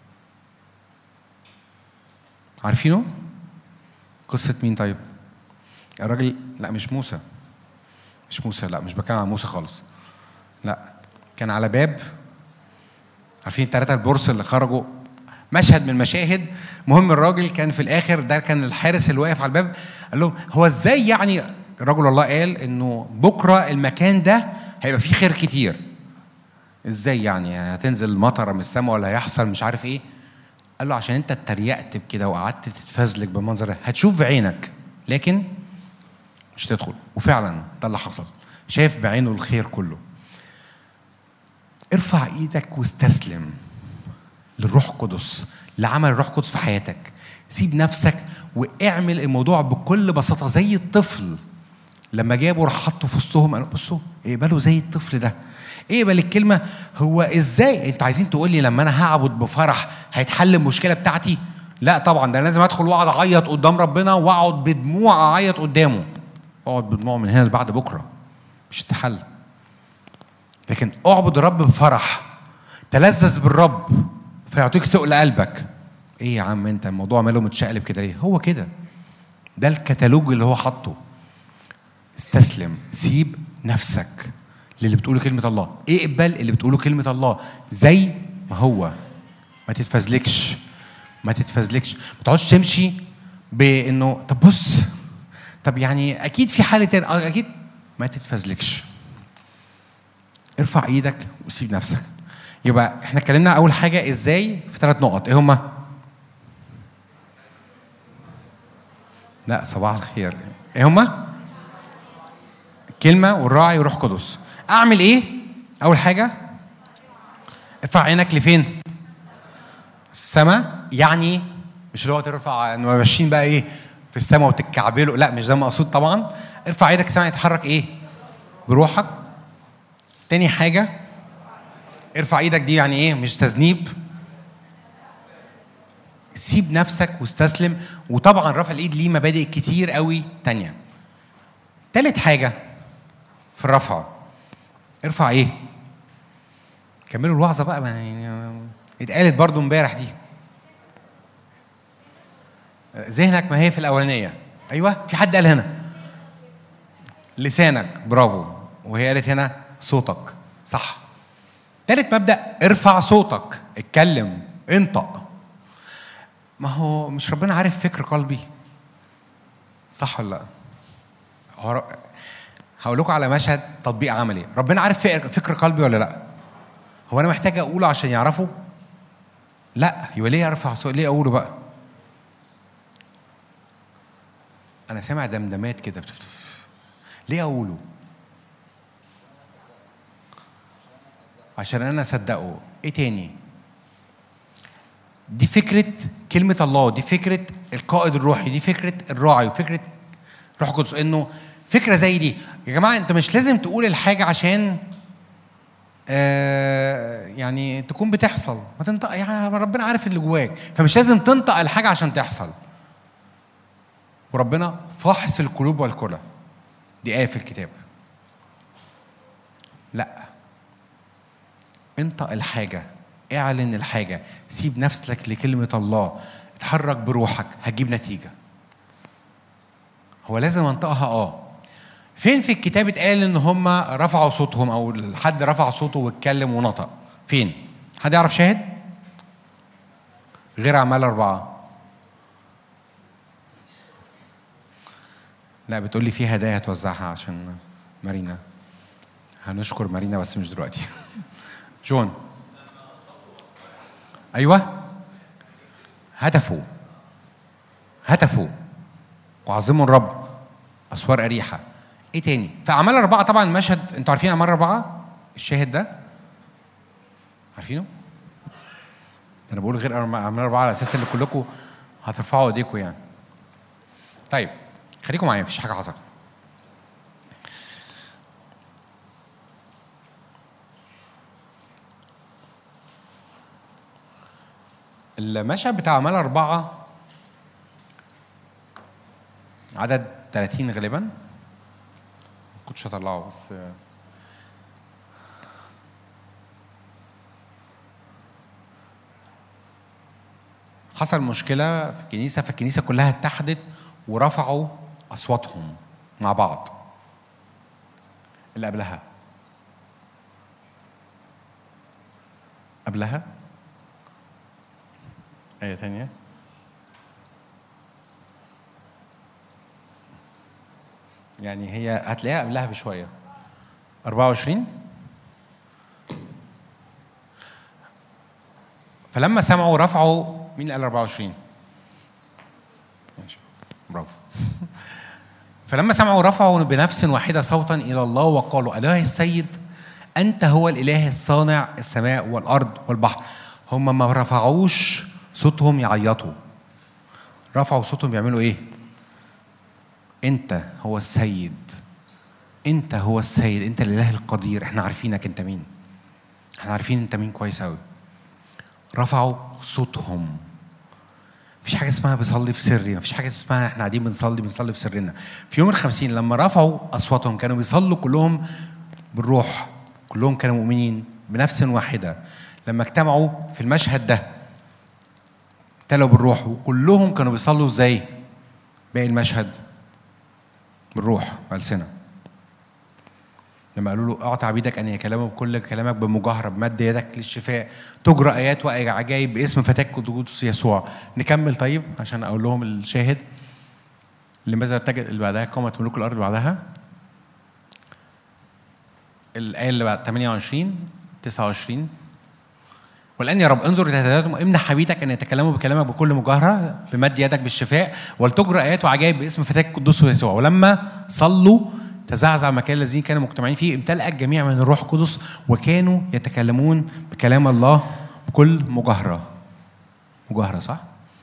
عارفينه؟ قصه مين طيب؟ الراجل، لا مش موسى، مش موسى، لا مش بتكلم عن موسى خالص، لا كان على باب. عارفين الثلاثه البرص اللي خرجوا؟ مشهد من المشاهد. مهم الراجل كان في الاخر، ده كان الحارس اللي واقف على الباب، قال لهم هو ازاي يعني؟ الرجل الله قال انه بكره المكان ده هيبقى فيه خير كتير. ازاي يعني؟ هتنزل مطره من السماء ولا هيحصل مش عارف ايه؟ قال له عشان انت اتريقت بكده وقعدت تتفزلك بالمنظر ده، هتشوف بعينك لكن مش تدخل. وفعلا ده اللي حصل، شاف بعينه الخير كله. ارفع ايدك واستسلم للروح القدس، لعمل الروح القدس في حياتك. سيب نفسك واعمل الموضوع بكل بساطه، زي الطفل لما جابوا راح حطوا في وسطهم، قالوا بصوا اقبلوا زي الطفل ده، اقبل الكلمه. هو ازاي انتوا عايزين تقول لي لما انا هعبد بفرح هيتحل المشكله بتاعتي؟ لا طبعا، ده انا لازم ادخل واقعد اعيط قدام ربنا، واقعد بدموع اعيط قدامه، اقعد بدموع من هنا لبعد بكره، مش هتتحل. لكن اعبد الرب بفرح، تلذذ بالرب فيعطيك سؤل قلبك. ايه يا عم انت الموضوع ماله متشقلب كده ليه؟ هو كده، ده الكتالوج اللي هو حاطه. استسلم، سيب نفسك للي بتقوله كلمه الله، اقبل اللي بتقوله كلمه الله زي ما هو، ما تتفزلكش، ما تتفزلكش، ما تقعدش تمشي بانه طب بص، طب يعني اكيد في حاله تاني، اكيد، ما تتفزلكش. ارفع ايدك وسيب نفسك. يبقى احنا اتكلمنا اول حاجه ازاي في ثلاث نقط، ايه هما؟ لا صباح الخير، ايه هما؟ كلمه والراعي وروح قدس. اعمل ايه؟ اول حاجه ارفع عينك لفين؟ السماء. يعني مش اللي هو ترفع انه ماشيين بقى ايه في السماء وتتكعبلوا، لا مش ده المقصود طبعا. ارفع عينك السماء، يتحرك ايه؟ بروحك. تاني حاجه ارفع ايدك دي يعني ايه؟ مش تذنيب. سيب نفسك واستسلم. وطبعا رفع الايد ليه مبادئ كتير قوي تانية. تالت حاجه في الرفع، ارفع ايه؟ كملوا الوعظه بقى، يعني اتقالت برضو امبارح دي. ذهنك، ما هي في الاولانيه. ايوه، في حد قال هنا لسانك، برافو. وهي قالت هنا صوتك، صح. تالت مبدأ، ارفع صوتك، اتكلم، انطق. ما هو مش ربنا عارف فكر قلبي؟ صح ولا لا؟ هقول لكم على مشهد تطبيق عملي. ربنا عارف فكر قلبي ولا لا؟ هو انا محتاج اقوله عشان يعرفه؟ لا. يبقى ليه ارفع صوتي؟ ليه اقوله بقى؟ انا سامع دمدمات كده، ليه اقوله؟ عشان انا اصدقه. ايه تاني؟ دي فكرة كلمة الله، دي فكرة القائد الروحي، دي فكرة الراعي، وفكرة روح القدس. انه فكرة زي دي يا جماعة، انت مش لازم تقول الحاجة عشان آه يعني تكون بتحصل. ما تنطق، يعني ربنا عارف اللي جواك، فمش لازم تنطق الحاجة عشان تحصل. وربنا فاحص القلوب والكلى، دي آية في الكتاب. لا، انطق الحاجة، اعلن الحاجة، سيب نفسك لكلمة الله، اتحرك بروحك، هتجيب نتيجة. هو لازم انطقها. اه فين في الكتاب اتقال ان هم رفعوا صوتهم، او حد رفع صوته واتكلم ونطق؟ فين؟ حد يعرف شاهد؟ غير اعمال اربعة. لا، بتقول لي في هدايا هتوزعها عشان مارينا. هنشكر مارينا بس مش دلوقتي. جون. ايوه، هتفوا هتفوا وعظموا الرب اسوار اريحه. ايه تاني؟ في اعمال اربعه طبعا مشهد، انتوا عارفين اعمال اربعه؟ الشاهد ده عارفينه؟ انا بقول غير اعمال اربعه على اساس اللي كلكم هترفعوا ايديكم يعني. طيب خليكم معايا، مفيش حاجه حصلت. المشهد بتاع اعمال اربعه عدد ثلاثين غالبا، ما كنتش هطلعه بس حصل مشكله في الكنيسه، فالكنيسه كلها اتحدت ورفعوا اصواتهم مع بعض. اللي قبلها قبلها آية تانية. يعني هي هتلاقيها قبلها بشوية. أربعة وعشرين. فلما سمعوا رفعوا. مين قال أربعة وعشرين؟ ماشي، برافو. فلما سمعوا رفعوا بنفس واحدة صوتا إلى الله وقالوا: أله السيد، أنت هو الإله الصانع السماء والأرض والبحر. هم ما رفعوش صوتهم يعيطوا، رفعوا صوتهم يعملوا ايه؟ انت هو السيد، انت هو السيد، انت الاله القدير، احنا عارفينك انت مين، احنا عارفين انت مين كويس قوي. رفعوا صوتهم. مفيش حاجه اسمها بصلي في سري، مفيش حاجه اسمها احنا قاعدين بنصلي بنصلي في سرنا. في يوم الخمسين لما رفعوا اصواتهم كانوا بيصلوا كلهم بالروح، كلهم كانوا مؤمنين بنفس واحده. لما اجتمعوا في المشهد ده امتلوا بالروح، وكلهم كانوا بيصلوا ازاي؟ باقي المشهد بالروح والسنه. لما قالوا له: اعطى عبيدك ان يكلموا بكل كلامك بمجاهره، بمد يدك للشفاء، تجرى ايات وعجائب باسم فتاك القدوس يسوع. نكمل طيب عشان اقول لهم الشاهد. لماذا تجد اللي بعدها قامت ملوك الارض؟ بعدها الايه اللي بعد ثمانية وعشرين تسعة وعشرين: والآن يا رب انظر إلى هدايتهم وامنح عبيدك أن يتكلموا بكلامك بكل مجاهرة بمد يدك بالشفاء، ولتجرى آيات وعجائب باسم فتاك القدوس يسوع. ولما صلوا تزعزع مكان الذين كانوا مجتمعين فيه، امتلأ الجميع من الروح القدس وكانوا يتكلمون بكلام الله بكل مجاهرة. مجاهرة صح؟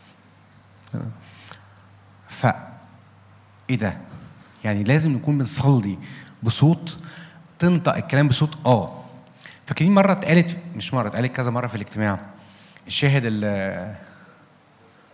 ف إيه ده؟ يعني لازم نكون بنصلي بصوت، تنطق الكلام بصوت. آه فاكرين مرة اتقالت، مش مرة اتقالت كذا مرة في الاجتماع، الشاهد اللي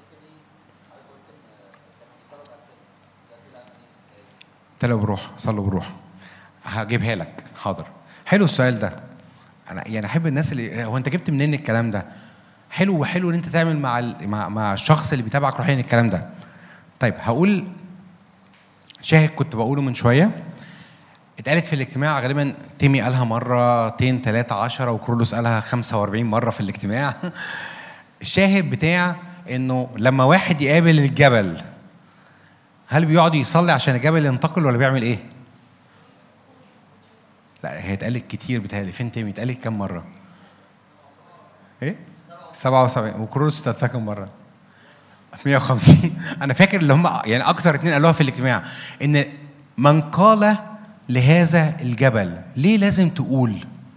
امتلئوا بروح، صلوا بروح. هجيبها لك، حاضر. حلو السؤال ده. انا يعني احب الناس اللي هو انت جبت منين الكلام ده؟ حلو وحلو ان انت تعمل مع مع مع الشخص اللي بيتابعك روحيا الكلام ده. طيب هقول شاهد كنت بقوله من شويه، اتقالت في الاجتماع غالبا، تيمي قالها مرتين ثلاثه عشرة وكرولوس قالها خمسة وأربعين مره في الاجتماع. الشاهد بتاع انه لما واحد يقابل الجبل، هل بيقعد يصلي عشان الجبل ينتقل ولا بيعمل ايه؟ لا هي اتقالت كتير بتهيألي. فين تيمي؟ اتقالت كام مره؟ ايه؟ سبعة وسبعين. وكرولوس اتقالت كام مره؟ مية وخمسين. انا فاكر اللي هم يعني اكثر اتنين قالوها في الاجتماع، ان من قال لهذا الجبل. ليه لازم تقول؟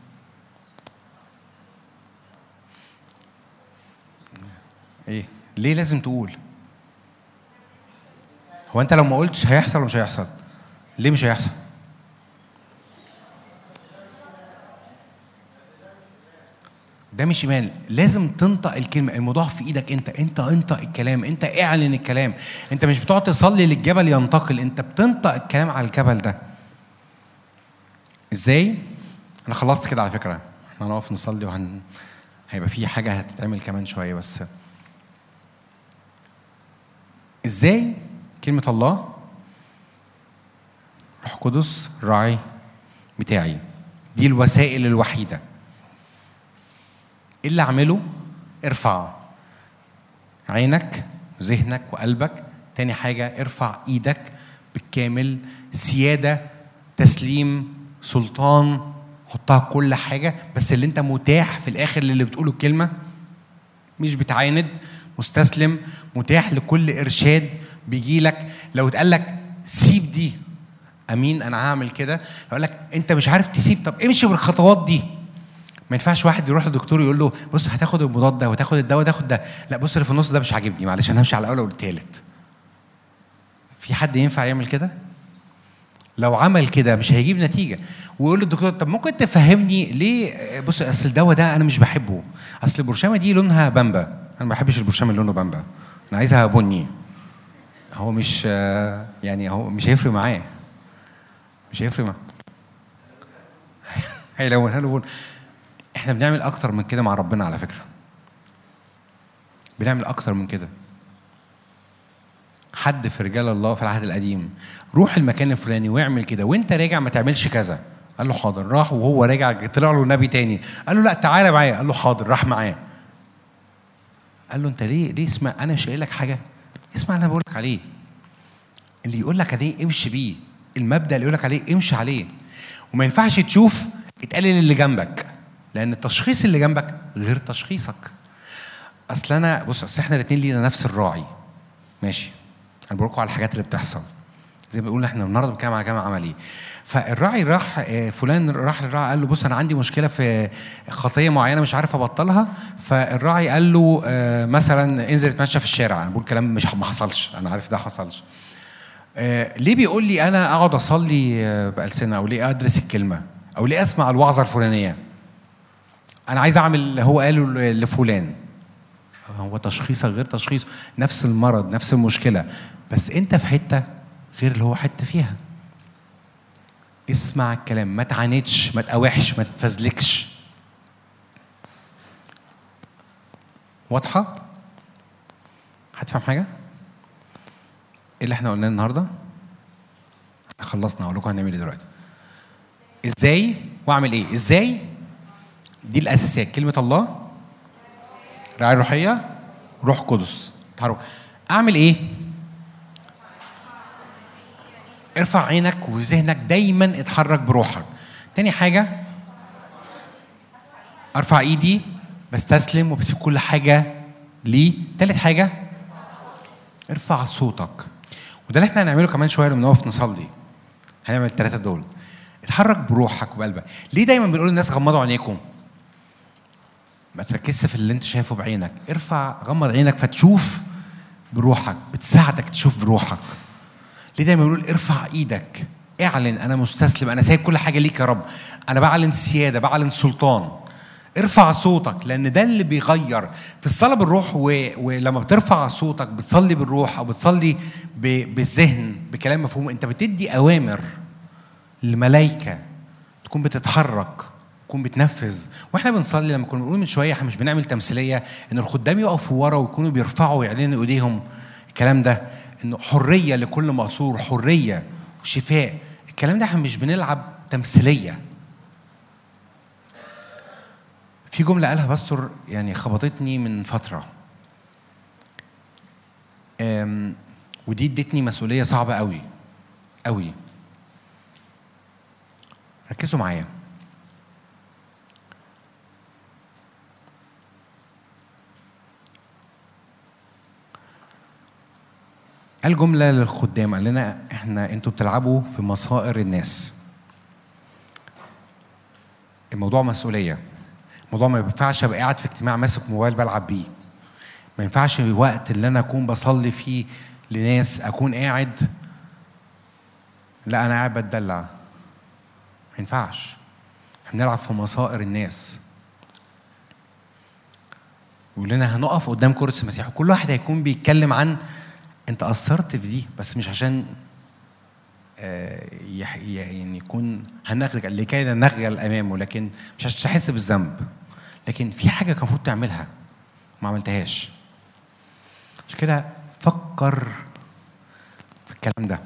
ايه؟ ليه لازم تقول؟ هو انت لو ما قلتش هيحصل ولا مش هيحصل؟ ليه مش هيحصل؟ ده مش ايمان. لازم تنطق الكلمه، الموضوع في ايدك انت. انت انطق الكلام، انت اعلن الكلام. انت مش بتقعد تصلي للجبل ينتقل، انت بتنطق الكلام على الجبل ده. ازاي؟ انا خلصت كده على فكره. احنا هنقف نصلي وهن هيبقى في حاجه هتتعمل كمان شويه. بس ازاي كلمه الله روح قدس راعي بتاعي، دي الوسائل الوحيده. ايه اللي اعمله؟ ارفع عينك وذهنك وقلبك. تاني حاجه ارفع ايدك بالكامل، سياده، تسليم، سلطان، حطها كل حاجه. بس اللي انت متاح في الاخر اللي بتقوله الكلمه، مش بتعاند، مستسلم، متاح لكل ارشاد بيجي لك. لو اتقال لك سيب دي، امين انا هعمل كده. يقول لك انت مش عارف تسيب، طب امشي بالخطوات دي. ما ينفعش واحد يروح للدكتور يقول له بص هتاخد المضاد ده وتاخد الدواء وتاخد ده، لا بص اللي في النص ده مش عاجبني، معلش انا همشي على الاول والثالث. في حد ينفع يعمل كده؟ لو عمل كده مش هيجيب نتيجه. ويقول للدكتور طب ممكن تفهمني ليه؟ بص اصل الدواء ده انا مش بحبه، اصل البرشامه دي لونها بامبا، انا ما بحبش البرشامه اللي لونه بامبا، انا عايزها بني. هو مش يعني هو مش هيفرق معاه، مش هيفرق معاه. هيلونها له بني. احنا بنعمل اكتر من كده مع ربنا على فكره. بنعمل اكتر من كده. حد في رجال الله في العهد القديم روح المكان الفلاني واعمل كده، وانت راجع ما تعملش كذا. قال له حاضر، راح وهو راجع طلع له نبي تاني قال له لا تعالى معايا، قال له حاضر، راح معاه. قال له انت ليه ليه اسمع، انا مش قايل لك حاجه، اسمع اللي انا بقول لك عليه. اللي يقول لك عليه امشي بيه، المبدا اللي يقول لك عليه امشي عليه. وما ينفعش تشوف اتقلل اللي جنبك، لان التشخيص اللي جنبك غير تشخيصك. اصل انا بص اصل احنا الاثنين لينا نفس الراعي، ماشي؟ انا بقول لكم على الحاجات اللي بتحصل زي ما بنقول احنا النهارده بنتكلم على جامعه عمليه. فالراعي راح فلان راح للراعي قال له بص انا عندي مشكله في خطيه معينه مش عارف ابطلها. فالراعي قال له مثلا انزل اتمشى في الشارع. انا بقول كلام مش ما حصلش، انا عارف ده حصلش. ليه بيقول لي انا اقعد اصلي بالسنه، او ليه ادرس الكلمه، او ليه اسمع الوعظه الفلانيه؟ انا عايز اعمل اللي هو قاله لفلان. هو تشخيصك غير تشخيصه، نفس المرض نفس المشكله، بس انت في حته غير اللي هو حته فيها. اسمع الكلام، ما تعاندش، ما تقاوحش، ما تتفزلكش. واضحه؟ هتفهم حاجه؟ ايه اللي احنا قلناه النهارده؟ خلصنا، هقول لكم هنعمل ايه دلوقتي. ازاي واعمل ايه؟ ازاي؟ دي الاساسيات، كلمه الله، رعايه روحيه، روح قدس. تعالوا اعمل ايه؟ ارفع عينك وذهنك دايما اتحرك بروحك. تاني حاجه ارفع ايدي، بستسلم وبسيب كل حاجه ليه. تالت حاجه ارفع صوتك، وده اللي احنا هنعمله كمان شويه لما نقف نصلي. هنعمل الثلاثه دول. اتحرك بروحك وبقلبك. ليه دايما بنقول للناس غمضوا عينيكم؟ ما تركزش في اللي انت شايفه بعينك، ارفع غمض عينك فتشوف بروحك، بتساعدك تشوف بروحك. ليه دايما بنقول ارفع ايدك، اعلن انا مستسلم، انا سايب كل حاجه ليك يا رب، انا بعلن سياده، بعلن سلطان. ارفع صوتك، لان ده اللي بيغير في الصلاه بالروح. و... ولما بترفع صوتك بتصلي بالروح او بتصلي ب... بالذهن بكلام مفهوم، انت بتدي اوامر لملائكه تكون بتتحرك، تكون بتنفذ. واحنا بنصلي لما كنا بنقول من شويه احنا مش بنعمل تمثيليه ان الخدام يقفوا ورا ويكونوا بيرفعوا ويعلنوا ايديهم، الكلام ده انه حريه لكل مقصور، حريه وشفاء، الكلام ده احنا مش بنلعب تمثيليه. في جمله قالها باستور يعني خبطتني من فتره، ودي ادتني مسؤوليه صعبه قوي قوي. ركزوا معايا. قال جمله للخدام، قال لنا احنا انتوا بتلعبوا في مصائر الناس. الموضوع مسؤوليه. الموضوع ما ينفعش ابقى قاعد في اجتماع ماسك موبايل بلعب بيه. ما ينفعش الوقت اللي انا اكون بصلي فيه لناس اكون قاعد لا انا قاعد بتدلع. ما ينفعش. احنا بنلعب في مصائر الناس. يقول لنا هنقف قدام كرسي المسيح وكل واحد هيكون بيتكلم عن انت قصرت في دي، بس مش عشان آه يعني يكون هنخجل لكي لا نخجل امامه، لكن مش عشان تحس بالذنب، لكن في حاجه كان المفروض تعملها ما عملتهاش. مش كده؟ فكر في الكلام ده.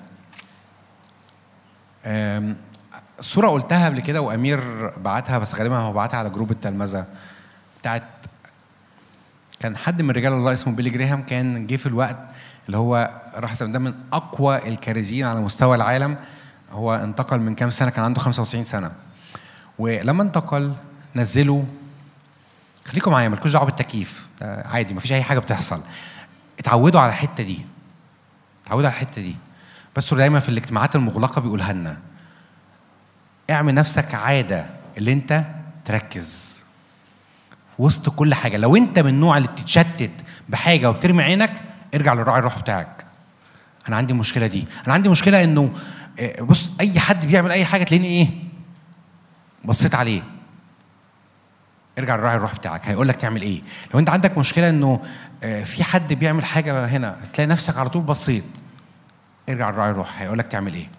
الصوره قلتها قبل كده وامير بعتها، بس غالبا هو بعتها على جروب التلمذه بتاعت، كان حد من رجال الله اسمه بيلي جريهام، كان جه في الوقت اللي هو راح سلم، ده من اقوى الكارزين على مستوى العالم. هو انتقل من كام سنه، كان عنده خمسة وتسعين سنه. ولما انتقل نزلوا، خليكم معايا مالكوش دعوه بالتكييف عادي، مفيش اي حاجه بتحصل. اتعودوا على الحته دي، اتعودوا على الحته دي. بس دايما في الاجتماعات المغلقه بيقولها لنا اعمل نفسك عاده اللي انت تركز وسط كل حاجه. لو انت من النوع اللي بتتشتت بحاجه وبترمي عينك، ارجع للراعي الروح بتاعك. انا عندي مشكله دي، انا عندي مشكله انه بص اي حد بيعمل اي حاجه تلاقيني ايه بصيت عليه. ارجع للراعي الروح بتاعك هيقول لك تعمل ايه. لو انت عندك مشكله انه في حد بيعمل حاجه هنا تلاقي نفسك على طول بصيت، ارجع للراعي الروح هيقول لك تعمل ايه.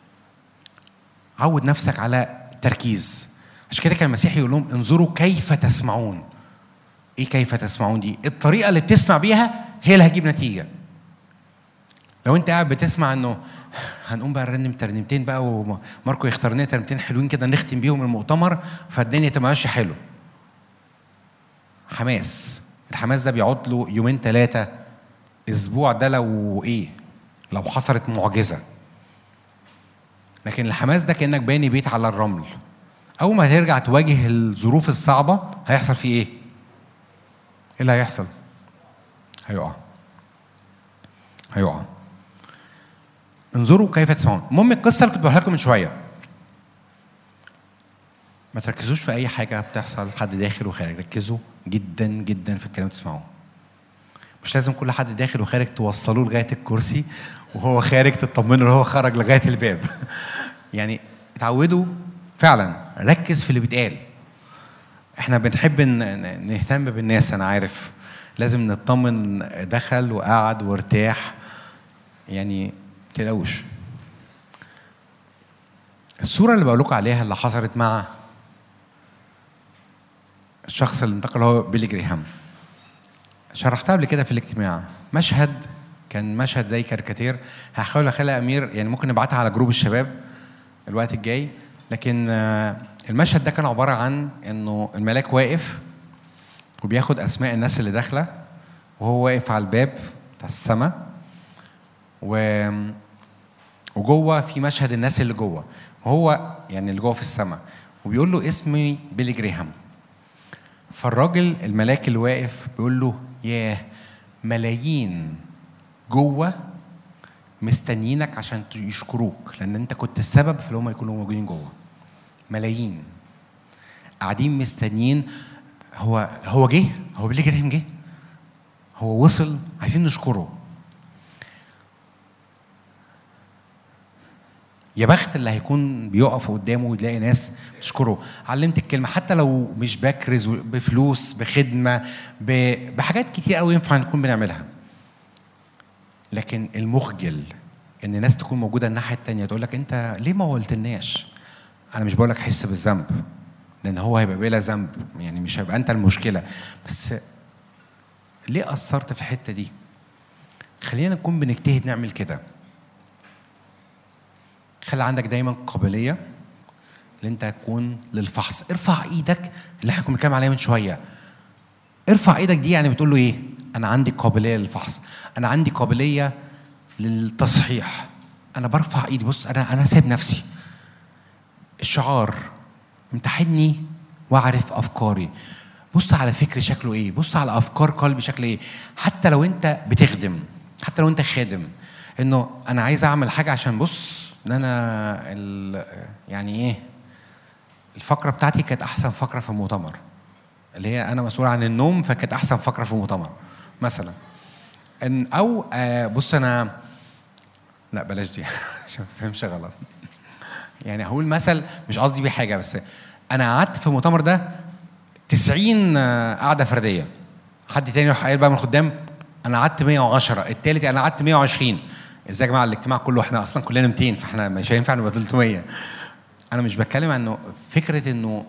عود نفسك على التركيز. عشان كده كان المسيح يقول لهم انظروا كيف تسمعون. ايه كيف تسمعون دي؟ الطريقه اللي بتسمع بيها هي اللي هتجيب نتيجه. لو انت قاعد بتسمع انه هنقوم بقى نرنم ترنيمتين بقى وماركو يختار لنا ترنيمتين حلوين كده نختم بيهم المؤتمر فالدنيا تبقى ماشيه حلو. حماس، الحماس ده بيقعد له يومين ثلاثه اسبوع، ده لو ايه لو حصلت معجزه. لكن الحماس ده كانك باني بيت على الرمل، اول ما هترجع تواجه الظروف الصعبه هيحصل فيه ايه؟ ايه اللي هيحصل؟ هيقع هيقع. انظروا كيف تسمعون. المهم القصه اللي كنت بقولها لكم من شويه، ما تركزوش في اي حاجه بتحصل حد داخل وخارج، ركزوا جدا جدا في الكلام تسمعوه. مش لازم كل حد داخل وخارج توصلوه لغايه الكرسي وهو خارج تطمنوا ان هو خرج لغايه الباب. يعني اتعودوا فعلا، ركز في اللي بيتقال. احنا بنحب نهتم بالناس، انا عارف لازم نطمن دخل وقعد وارتاح، يعني متقلقوش. الصوره اللي بقول لكم عليها اللي حصلت مع الشخص اللي انتقل هو بيلي جريهام، شرحتها قبل كده في الاجتماع. مشهد كان مشهد زي كاريكاتير، هحاول اخليها امير يعني ممكن نبعتها على جروب الشباب الوقت الجاي. لكن المشهد ده كان عباره عن انه الملاك واقف وبياخد اسماء الناس اللي داخله وهو واقف على الباب بتاع السماء، و وجوه في مشهد الناس اللي جوه، وهو يعني اللي جوه في السماء، وبيقول له اسمي بيلي جريهام. فالراجل الملاك اللي واقف بيقول له ياه ملايين جوه مستنيينك عشان يشكروك، لان انت كنت السبب في اللي هم يكونوا موجودين جوه. ملايين قاعدين مستنيين. هو هو جه، هو بيلي جريهام جه، هو وصل، عايزين نشكره. يا بخت اللي هيكون بيقف قدامه ويلاقي ناس تشكره. علمت الكلمه حتى لو مش بكرز، بفلوس، بخدمه، بحاجات كتير قوي ينفع نكون بنعملها. لكن المخجل ان ناس تكون موجوده الناحيه التانيه تقول لك انت ليه ما قلتلناش؟ انا مش بقول لك حس بالذنب، لان هو هيبقى بلا ذنب، يعني مش هيبقى انت المشكله، بس ليه قصرت في الحته دي؟ خلينا نكون بنجتهد نعمل كده. خلي عندك دايما قابليه ان انت تكون للفحص. ارفع ايدك، اللي احنا كنا بنتكلم عليها من شويه. ارفع ايدك دي يعني بتقول له ايه؟ انا عندي قابليه للفحص، انا عندي قابليه للتصحيح. انا برفع ايدي، بص انا انا سايب نفسي. الشعار امتحني واعرف افكاري. بص على فكري شكله ايه، بص على افكار قلبي شكله ايه. حتى لو انت بتخدم، حتى لو انت خادم، انه انا عايز اعمل حاجه عشان بص ان انا يعني ايه، الفقره بتاعتي كانت احسن فقره في المؤتمر، اللي هي انا مسؤول عن النوم، فكانت احسن فقره في المؤتمر مثلا. ان او آه بص انا لا بلاش دي عشان ما تفهمش غلط. يعني هقول مثل مش قصدي بيه حاجه، بس انا قعدت في المؤتمر ده تسعين قعده فرديه. حد تاني يروح قايل بقى من الخدام انا قعدت مية وعشرة، التالت انا قعدت مية وعشرين. ازاي يا جماعه الاجتماع كله احنا اصلا كلنا ميتين، فاحنا مش هينفع نبقى ثلاثمية. انا مش بتكلم عنه فكره انه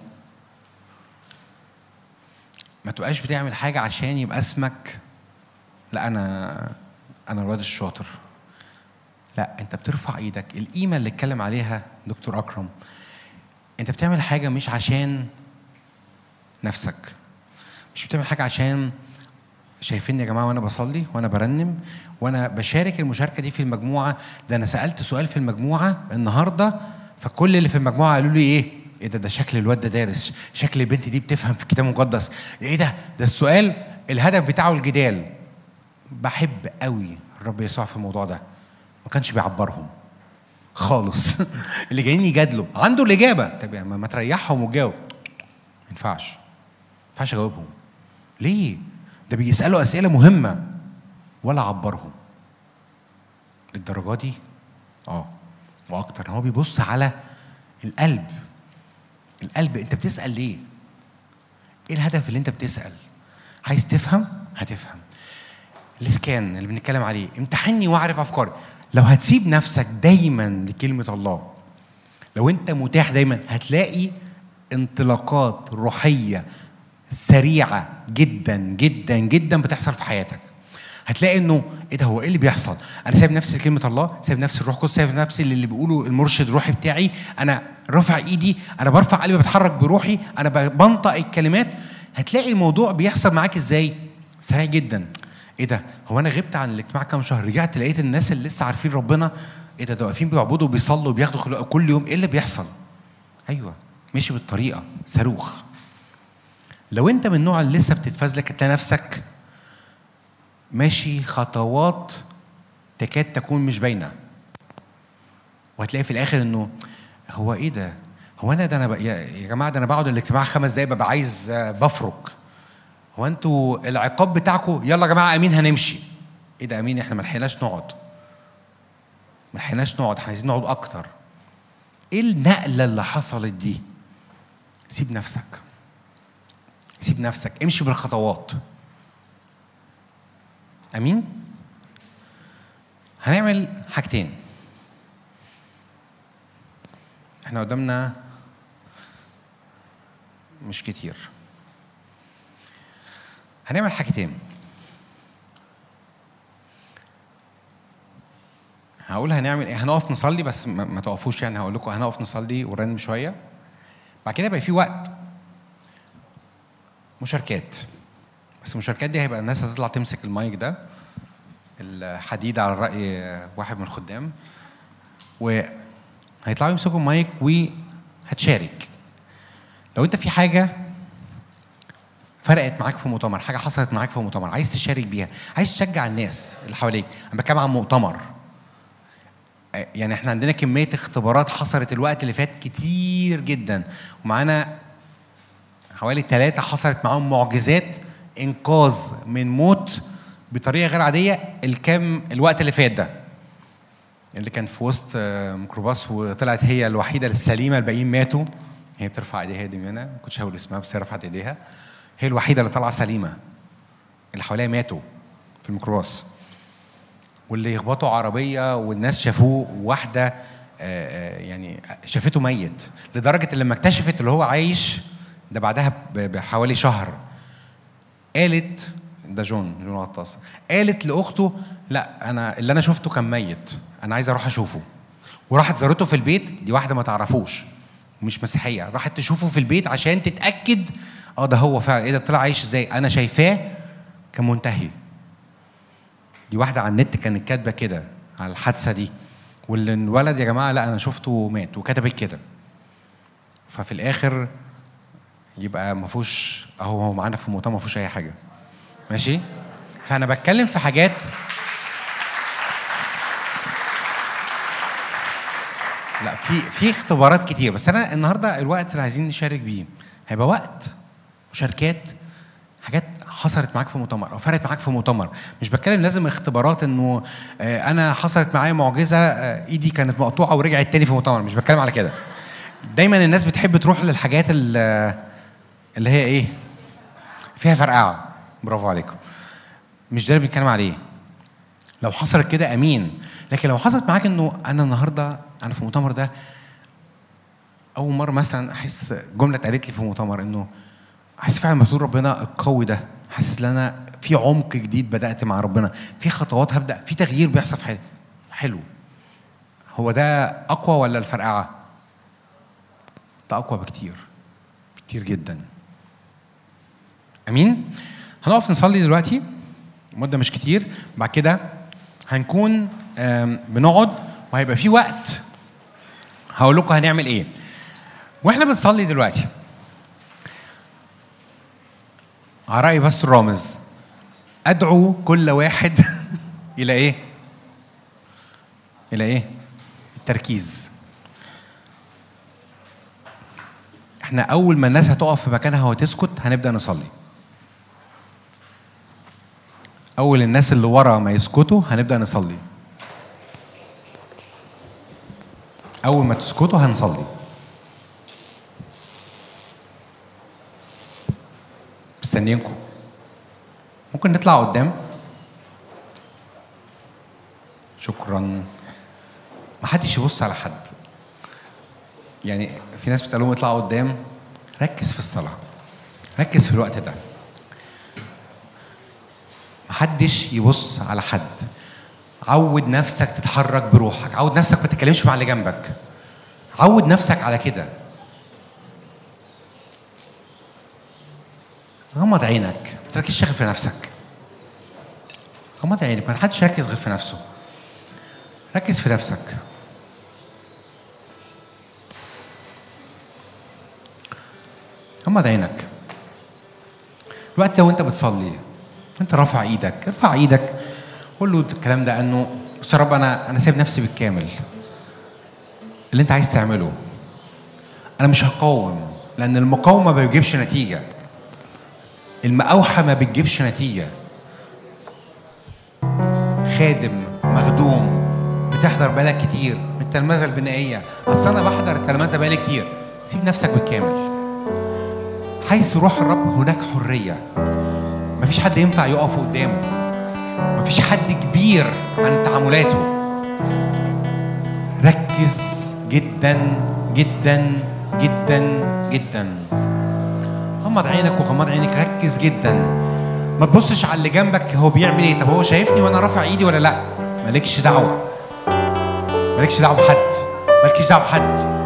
ما تبقاش بتعمل حاجه عشان يبقى اسمك لا انا انا الواد الشاطر. لا، انت بترفع ايدك. القيمه اللي اتكلم عليها دكتور اكرم، انت بتعمل حاجه مش عشان نفسك، مش بتعمل حاجه عشان شايفيني يا جماعه وانا بصلي وانا برنم وانا بشارك المشاركه دي في المجموعه. ده انا سالت سؤال في المجموعه النهارده، فكل اللي في المجموعه قالوا لي ايه ايه ده ده شكل الواد ده دارس، شكل البنت دي بتفهم في الكتاب المقدس. ايه ده ده السؤال الهدف بتاعه الجدال. بحب قوي الرب يسوع في الموضوع ده، ما كانش بيعبرهم خالص. اللي جايين يجادلوا عنده الاجابه، طب يعني ما تريحهم وتجاوب. ما ينفعش ما ينفعش اجاوبهم. ليه؟ ده بيسالوا اسئله مهمه ولا عبرهم للدرجه دي. اه واكتر. هو بيبص على القلب. القلب انت بتسال ليه؟ ايه الهدف اللي انت بتسال؟ عايز تفهم؟ هتفهم. الاسكان اللي بنتكلم عليه، امتحني واعرف افكاري. لو هتسيب نفسك دايما لكلمه الله، لو انت متاح دايما، هتلاقي انطلاقات روحيه سريعه جدا جدا جدا بتحصل في حياتك. هتلاقي انه ايه ده، هو ايه اللي بيحصل؟ انا سايب نفسي لكلمه الله، سايب نفسي الروح القدس، سايب نفسي اللي بيقوله المرشد الروحي بتاعي. انا رافع ايدي، انا برفع قلبي، بتحرك بروحي، انا بنطق الكلمات. هتلاقي الموضوع بيحصل معاك ازاي؟ سريع جدا. ايه ده، هو انا غبت عن الاجتماع كام شهر، رجعت لقيت الناس اللي لسه عارفين ربنا ايه ده ده واقفين بيعبدوا وبيصلوا وبياخدوا كل يوم. ايه اللي بيحصل؟ ايوه ماشي بالطريقه صاروخ. لو انت من النوع اللي لسه بتتفزلك، تلاقي نفسك ماشي خطوات تكاد تكون مش باينه، وهتلاقي في الاخر انه هو ايه ده، هو انا ده انا يا جماعه ده انا بقعد الاجتماع خمس دقايق ببقى عايز بفرك. هو انتوا العقاب بتاعكم يلا يا جماعه امين هنمشي. ايه ده امين؟ احنا ما لحقناش نقعد، ما لحقناش نقعد، احنا عايزين نقعد اكتر. ايه النقله اللي حصلت دي؟ سيب نفسك، سيب نفسك، امشي بالخطوات. امين. هنعمل حاجتين، احنا قدامنا مش كتير. هنعمل حاجتين، هقول هنعمل ايه. هنقف نصلي، بس ما تقفوش يعني، هقول لكم هنقف نصلي ورنم شويه. بعد كده يبقى في وقت مشاركات، بس المشاركات دي هيبقى الناس هتطلع تمسك المايك ده الحديد على الرأي واحد من الخدام، وهيطلعوا يمسكوا المايك وهتشارك. لو انت في حاجه فرقت معاك في مؤتمر، حاجه حصلت معاك في مؤتمر عايز تشارك بيها، عايز تشجع الناس اللي حواليك. انا بتكلم عن مؤتمر، يعني احنا عندنا كميه اختبارات حصلت الوقت اللي فات كتير جدا، ومعانا حوالي ثلاثه حصلت معاهم معجزات انقاذ من موت بطريقه غير عاديه الكام الوقت اللي فات ده. اللي كان في وسط ميكروباص وطلعت هي الوحيده السليمه، الباقيين ماتوا. هي بترفع ايديها دي، انا ما كنتش هقول اسمها بس هي رفعت ايديها. هي الوحيده اللي طالعه سليمه، اللي حواليها ماتوا في الميكروباص. واللي يخبطوا عربيه والناس شافوه، واحده يعني شافته ميت، لدرجه اللي لما اكتشفت اللي هو عايش ده بعدها بحوالي شهر، قالت ده جون جون غطاس، قالت لاخته لا انا اللي انا شفته كان ميت، انا عايزه اروح اشوفه. وراحت زارته في البيت، دي واحده ما تعرفوش ومش مسيحيه، راحت تشوفه في البيت عشان تتاكد اه ده هو فعلا، ايه ده طلع عايش ازاي، انا شايفاه كان منتهي. دي واحده على النت كانت كاتبه كده على الحادثه دي، والولد يا جماعه لا انا شفته مات، وكتبت كده. ففي الاخر يبقى ما فيهوش اهو، هو معانا في المؤتمر ما فيهوش اي حاجه، ماشي؟ فانا بتكلم في حاجات لا في في اختبارات كتير، بس انا النهارده الوقت اللي عايزين نشارك بيه هيبقى وقت مشاركات، حاجات حصلت معاك في مؤتمر او فرقت معاك في مؤتمر. مش بتكلم لازم اختبارات انه انا حصلت معايا معجزه ايدي كانت مقطوعه ورجعت تاني في مؤتمر، مش بتكلم على كده. دايما الناس بتحب تروح للحاجات اللي هي ايه فيها فرقعه. برافو عليكم، مش ده اللي بنتكلم عليه. لو حصلت كده امين، لكن لو حصلت معاك انه انا النهارده انا في المؤتمر ده اول مره مثلا احس جمله اتقالت لي في المؤتمر، انه احس فعلا مطلوب ربنا القوي ده، حاسس ان انا في عمق جديد بدات مع ربنا، في خطوات هبدا، في تغيير بيحصل في حياتي. حلو، هو ده اقوى ولا الفرقعه؟ ده اقوى بكتير كتير جدا. امين. هنقف نصلي دلوقتي مده مش كتير، بعد كده هنكون بنقعد وهيبقى في وقت هقول لكم هنعمل ايه. واحنا بنصلي دلوقتي على رأي بس الرامز، ادعو كل واحد الى ايه؟ الى ايه؟ التركيز. احنا اول ما الناس هتقف في مكانها وتسكت هنبدأ نصلي. اول الناس اللي ورا ما يسكتوا هنبدأ نصلي. اول ما تسكتوا هنصلي. مستنيينكم. ممكن نطلع قدام؟ شكرا. محدش يبص على حد. يعني في ناس بتقول لهم اطلعوا قدام. ركز في الصلاة، ركز في الوقت ده. محدش يبص على حد. عود نفسك تتحرك بروحك، عود نفسك ما تتكلمش مع اللي جنبك، عود نفسك على كده. غمض عينك، ما تركزش غير في نفسك. غمض عينك، ما حدش يركز غير في نفسه. ركز في نفسك. غمض عينك. الوقت ده وانت بتصلي انت رافع ايدك، ارفع ايدك قول له الكلام ده، انه يا رب انا انا سايب نفسي بالكامل اللي انت عايز تعمله. انا مش هقاوم، لان المقاومه ما بيجيبش نتيجه، المقاوحه ما بتجيبش نتيجه. خادم مخدوم بتحضر بقالك كتير من التلمذه البنائيه، اصل انا بحضر التلمذه بقالي كتير، سيب نفسك بالكامل. حيث روح الرب هناك حريه. مفيش حد ينفع يقف قدامه، مفيش حد كبير عن تعاملاته. ركز جدا جدا جدا جدا. غمض عينك وغمض عينك، ركز جدا. ما تبصش على اللي جنبك هو بيعمل ايه، طب هو شايفني وانا رافع ايدي ولا لا. مالكش دعوه، مالكش دعوه بحد، مالكش دعوه بحد.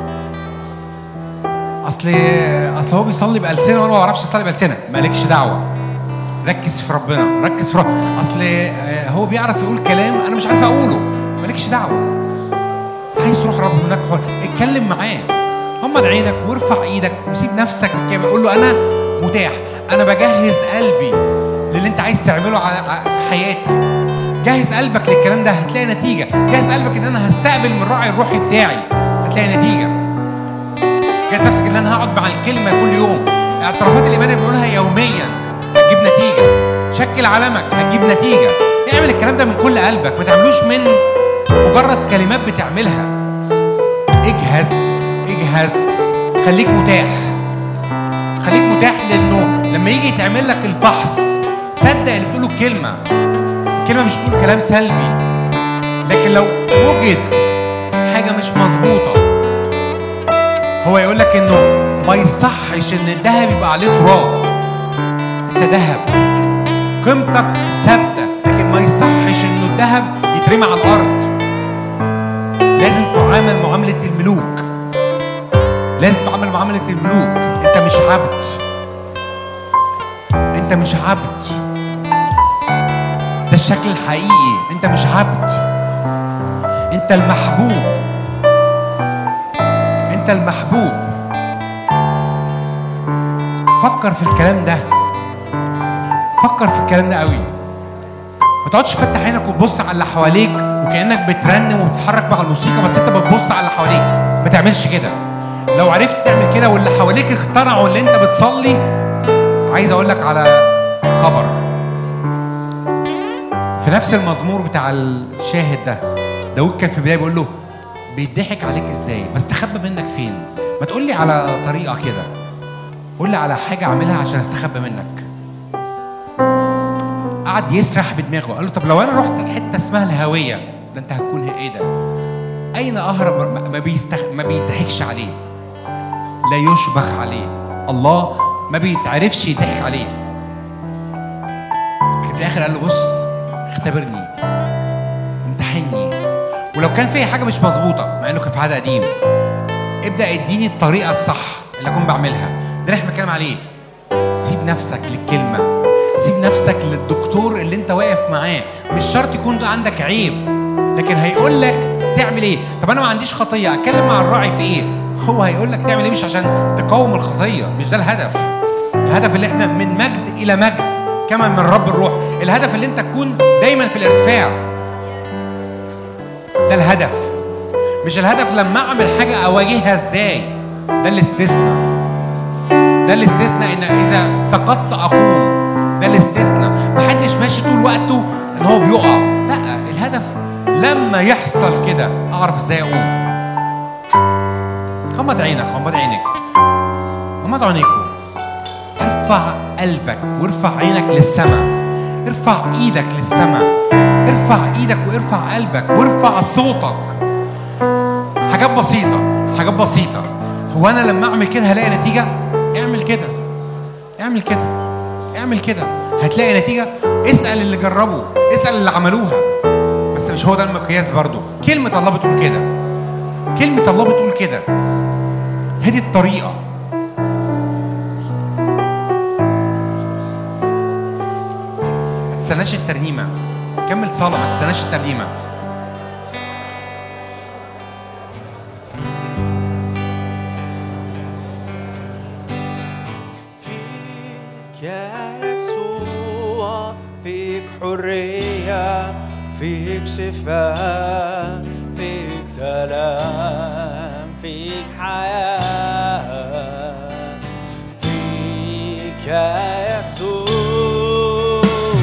اصل اصل هو بيصلي بألسنة وانا ما بعرفش اصلي بألسنة، مالكش دعوه. ركز في ربنا، ركز في ربنا. اصل هو بيعرف يقول كلام انا مش عارف اقوله، مالكش دعوه. عايز روح رب هناك حر، اتكلم معاه. غمض عينك وارفع ايدك وسيب نفسك بالكامل. قول له انا متاح، انا بجهز قلبي للي انت عايز تعمله في حياتي. جهز قلبك للكلام ده هتلاقي نتيجه. جهز قلبك ان انا هستقبل من الراعي الروحي بتاعي هتلاقي نتيجه. جهز نفسك ان انا هقعد مع الكلمه كل يوم. اعترافات الايمان اللي بنقولها يوميا هتجيب نتيجه. شكل علامك هتجيب نتيجه. اعمل الكلام ده من كل قلبك، ما تعملوش من مجرد كلمات بتعملها. اجهز اجهز، خليك متاح، خليك متاح لانه لما يجي يتعمل لك الفحص صدق اللي بتقوله الكلمه. الكلمه مش بتقول كلام سلبي، لكن لو وجد حاجه مش مظبوطه هو يقول لك انه ما يصحش ان الذهب يبقى عليه تراب. انت ذهب، قيمتك ثابته، لكن ما يصحش انه الذهب يترمي على الارض. لازم تعامل معامله الملوك، لازم تعامل معامله الملوك. انت مش عبد، انت مش عبد، ده الشكل الحقيقي. انت مش عبد، انت المحبوب، انت المحبوب. فكر في الكلام ده، فكر في الكلام ده قوي. ما تقعدش تفتح عينك وتبص على اللي حواليك وكأنك بترنم وبتتحرك مع الموسيقى بس انت بتبص على اللي حواليك. ما تعملش كده. لو عرفت تعمل كده واللي حواليك اقتنعوا اللي انت بتصلي، عايز اقول لك على خبر. في نفس المزمور بتاع الشاهد ده، داود كان في البدايه بيقول له بيضحك عليك ازاي؟ بس تخبى منك فين؟ ما تقول لي على طريقه كده، قول لي على حاجه اعملها عشان استخبى منك. قعد يسرح بدماغه، قال له طب لو انا رحت لحته اسمها الهويه، ده انت هتكون ايه ده؟ اين اهرب؟ ما بيستخ... ما بيضحكش عليه، لا يشبخ عليه. الله ما بيتعرفش يضحك عليه. لكن في الاخر قال له بص اختبرني، امتحني، ولو كان في حاجه مش مظبوطه مع انه كان في عهد قديم، ابدا اديني الطريقه الصح اللي اكون بعملها. ده اللي احنا بنتكلم عليه. سيب نفسك للكلمه، سيب نفسك للدكتور اللي انت واقف معاه. مش شرط يكون عندك عيب، لكن هيقول لك تعمل ايه. طب انا ما عنديش خطيه، اتكلم مع الراعي في ايه؟ هو هيقول لك تعمل ايه، مش عشان تقاوم الخطيه. مش ده الهدف. الهدف اللي احنا من مجد الى مجد كما من رب الروح. الهدف اللي انت تكون دايما في الارتفاع. ده الهدف، مش الهدف لما اعمل حاجه اواجهها ازاي. ده الاستثناء، ده الاستثناء ان اذا سقطت اقوم. ده الاستثناء. محدش ماشي طول وقته ان هو بيقع، لا. الهدف لما يحصل كده اعرف ازاي اقوم. غمض عينك، غمض عينك، غمض عينيكم. ارفع قلبك وارفع عينك للسماء، ارفع ايدك للسماء، ارفع ايدك وارفع قلبك وارفع صوتك. حاجات بسيطة، حاجات بسيطة. هو انا لما اعمل كده هلاقي نتيجة؟ اعمل كده، اعمل كده، اعمل كده، هتلاقي نتيجة. اسأل اللي جربوا، اسأل اللي عملوها. بس مش هو ده المقياس برضو. كلمة الله بتقول كده، كلمة الله بتقول كده. هذه الطريقة. ما تستناش الترنيمة، كمل صلاة، ما تستناش الترنيمة. حرية، فيك شفاء، فيك سلام، فيك حياة، فيك يا يسوع،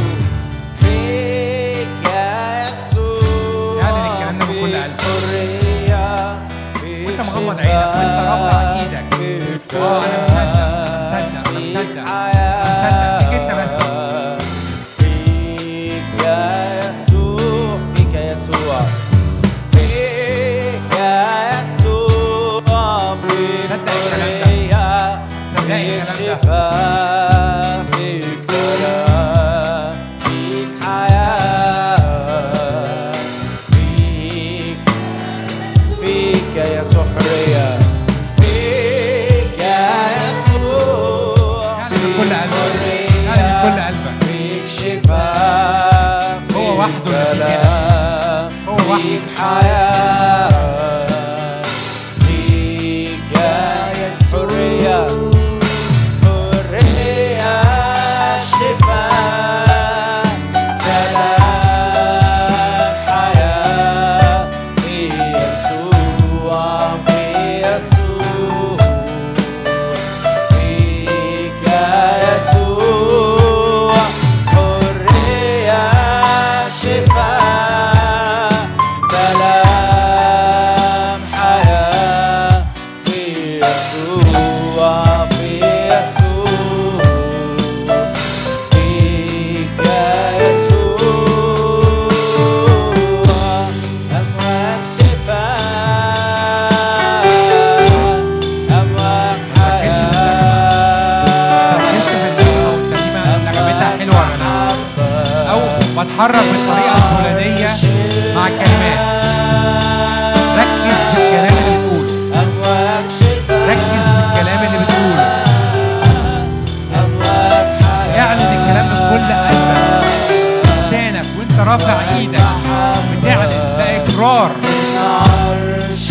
فيك يا يسوع. يعني الكلام ده بكل قلب. حرية، وانت مغمض عينك وانت رافع ايدك. اه انا مصدق، مصدق، انا مصدق، انا مصدق فيك انت بس. شفاء، فيك سلام، فيك حياة، فيك فيك يا يسوع حرية، فيك يا يسوع. يعني من كل قلبك، يعني من كل قلبك. فيك شفاء، هو وحده سلام، هو وحده. فيك حياة، فيك يا يسوع حرية. سلام مع الكلمات. ركز في الكلام اللي بتقوله. ركز في الكلام اللي بتقوله. اعلن الكلام بكل قلبك. لسانك وانت رافع ايدك بتعلن، ده اقرار. عرش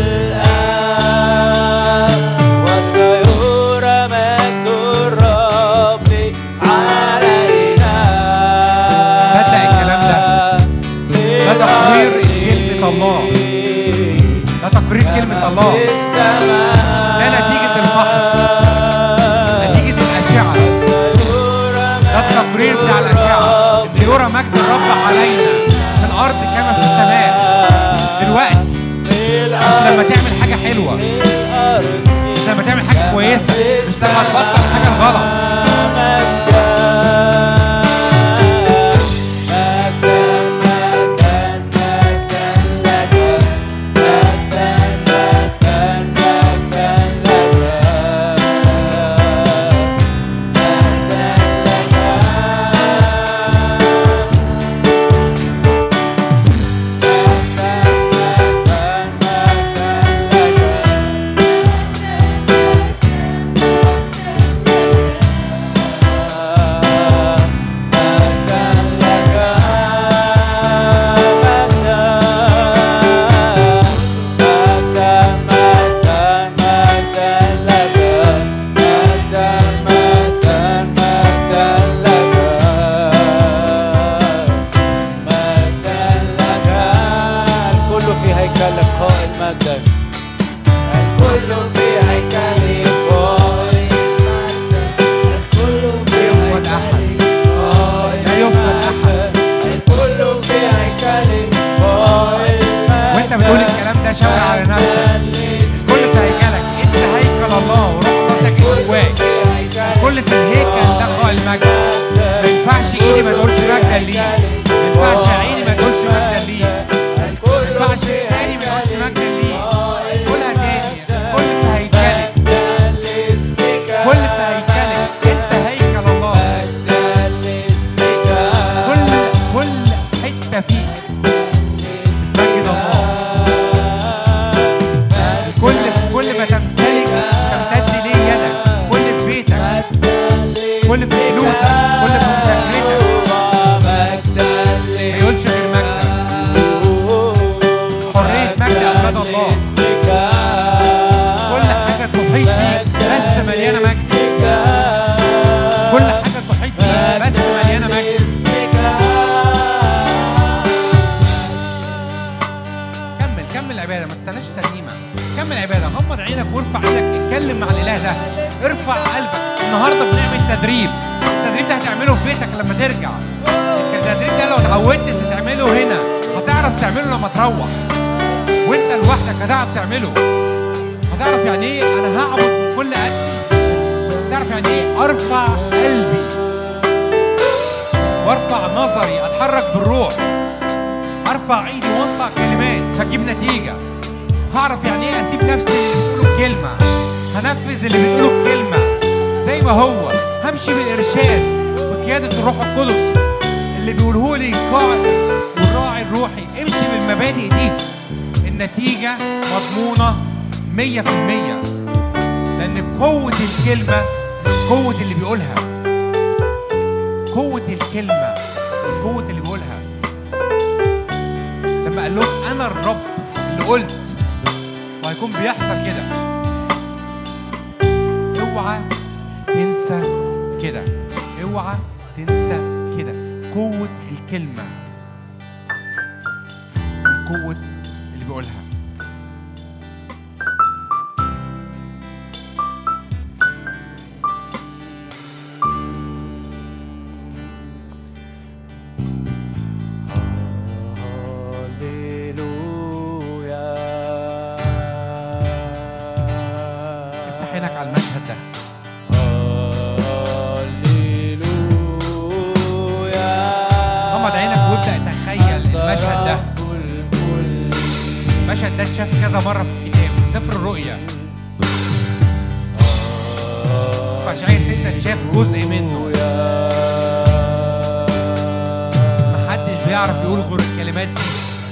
الآب وسيرى مجد الرب علينا. صدق الكلام ده. ده تقرير كلمة الله. ده تقرير كلمة الله. ده نتيجة الفحص، نتيجة الأشعة. ده التقرير بتاع الأشعة. إن يرى مجد الرب علينا في الأرض كما في السماء. دلوقتي مش لما تعمل حاجة حلوة، مش لما تعمل حاجة كويسة، مش لما تبطل حاجة غلط.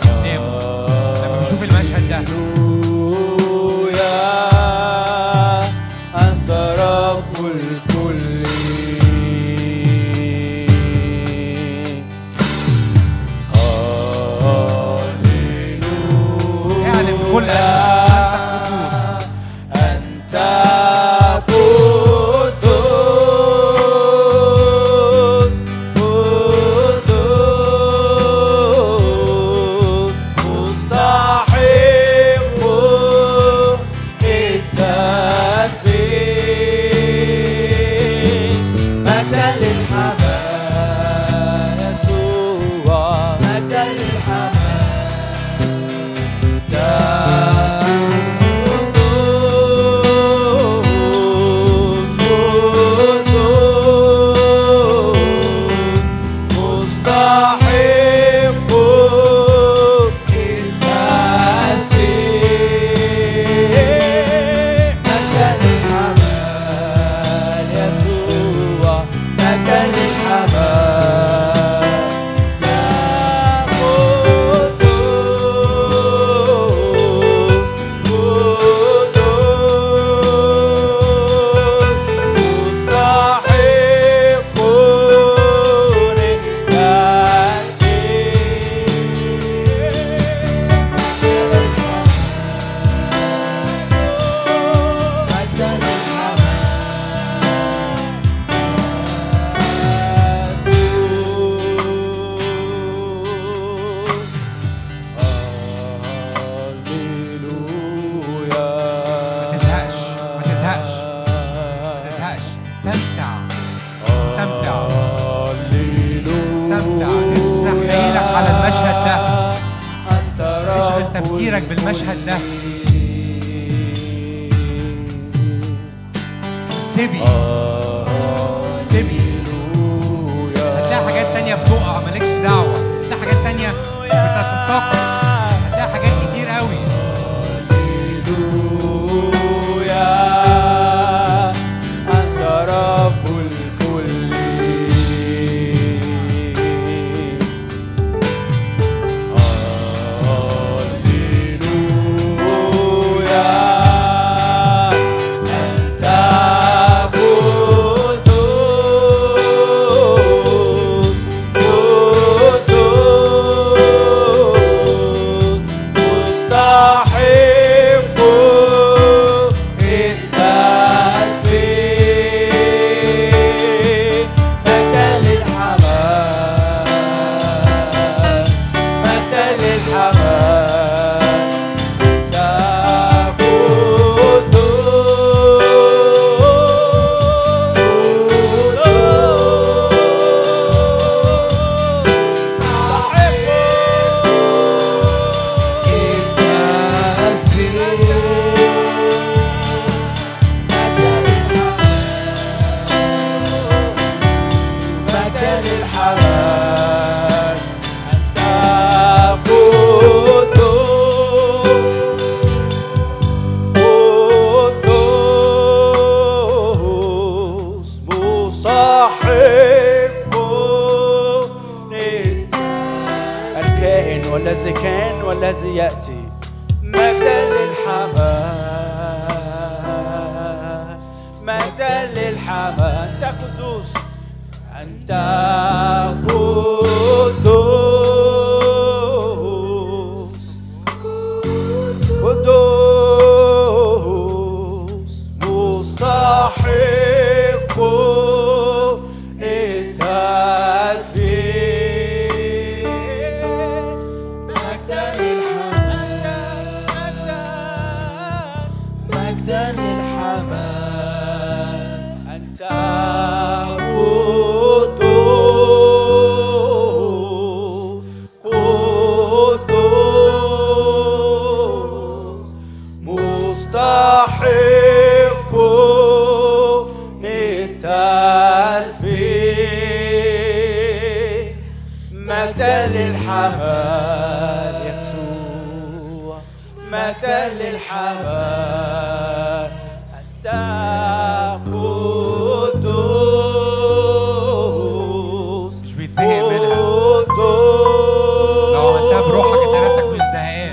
قدامه لما بيشوف المشهد ده. أنت رب الكل اعلن بكل أنت قدوس قدوس مستحق التسبيح مجدا للحمام يسوع مجدا تفكيرك بالمشهد ده. سيبي سيبي هتلاقي حاجات تانية بتقع مالكش دعوة، هتلاقي حاجات تانية بتتساقط، هتلاقي حاجات كتير قوي. أنت رب الكل والذي كان والذي يأتي مجدا للحمام مجدا للحمام. أنت قدوس أنت قدوس قدوس مستحق مجدا للحمام يسوع مجدا للحمام. أنت قدوس مش بيتزهق منها لو عملتها بروحك انت نفسك زهقان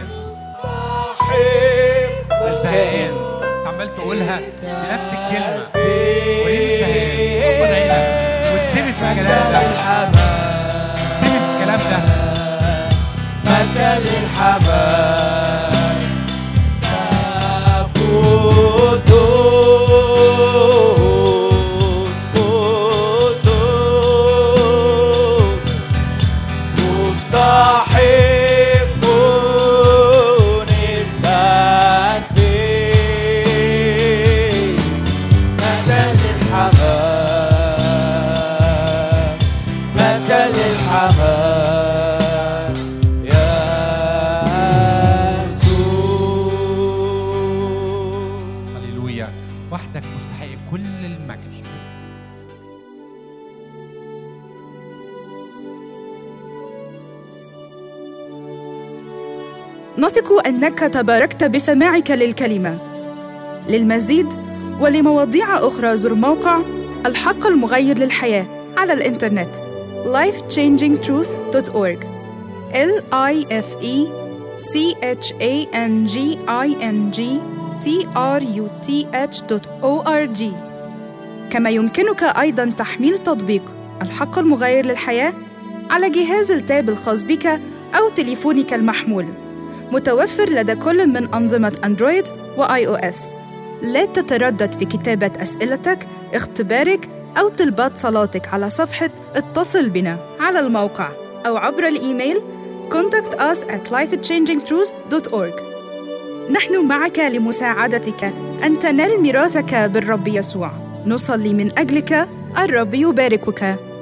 مش زهقان. انت عمال تقولها بنفس الكلمه وليه مش زهقان؟ غمض عينك وتسيب في الكلام ده، سيب في الكلام ده. مدى للحمام قدوس قدوس مستحقون التسبيح. مدى للحمام مدى للحمام يا هللويا. وحدك مستحق كل المجد. نثق أنك تباركت بسماعك للكلمة. للمزيد ولمواضيع أخرى زر موقع الحق المغير للحياة على الإنترنت life changing truth dot org L I F E C H A N G I N G T R U T H dot org. كما يمكنك أيضاً تحميل تطبيق الحق المغير للحياة على جهاز التاب الخاص بك أو تليفونك المحمول، متوفر لدى كل من أنظمة أندرويد وآي أو إس. لا تتردد في كتابة أسئلتك، اختبارك أو طلبات صلاتك على صفحة اتصل بنا على الموقع أو عبر الإيميل contact us at life changing truth dot org. نحن معك لمساعدتك أن تنال ميراثك بالرب يسوع. نصلي من أجلك. الرب يباركك.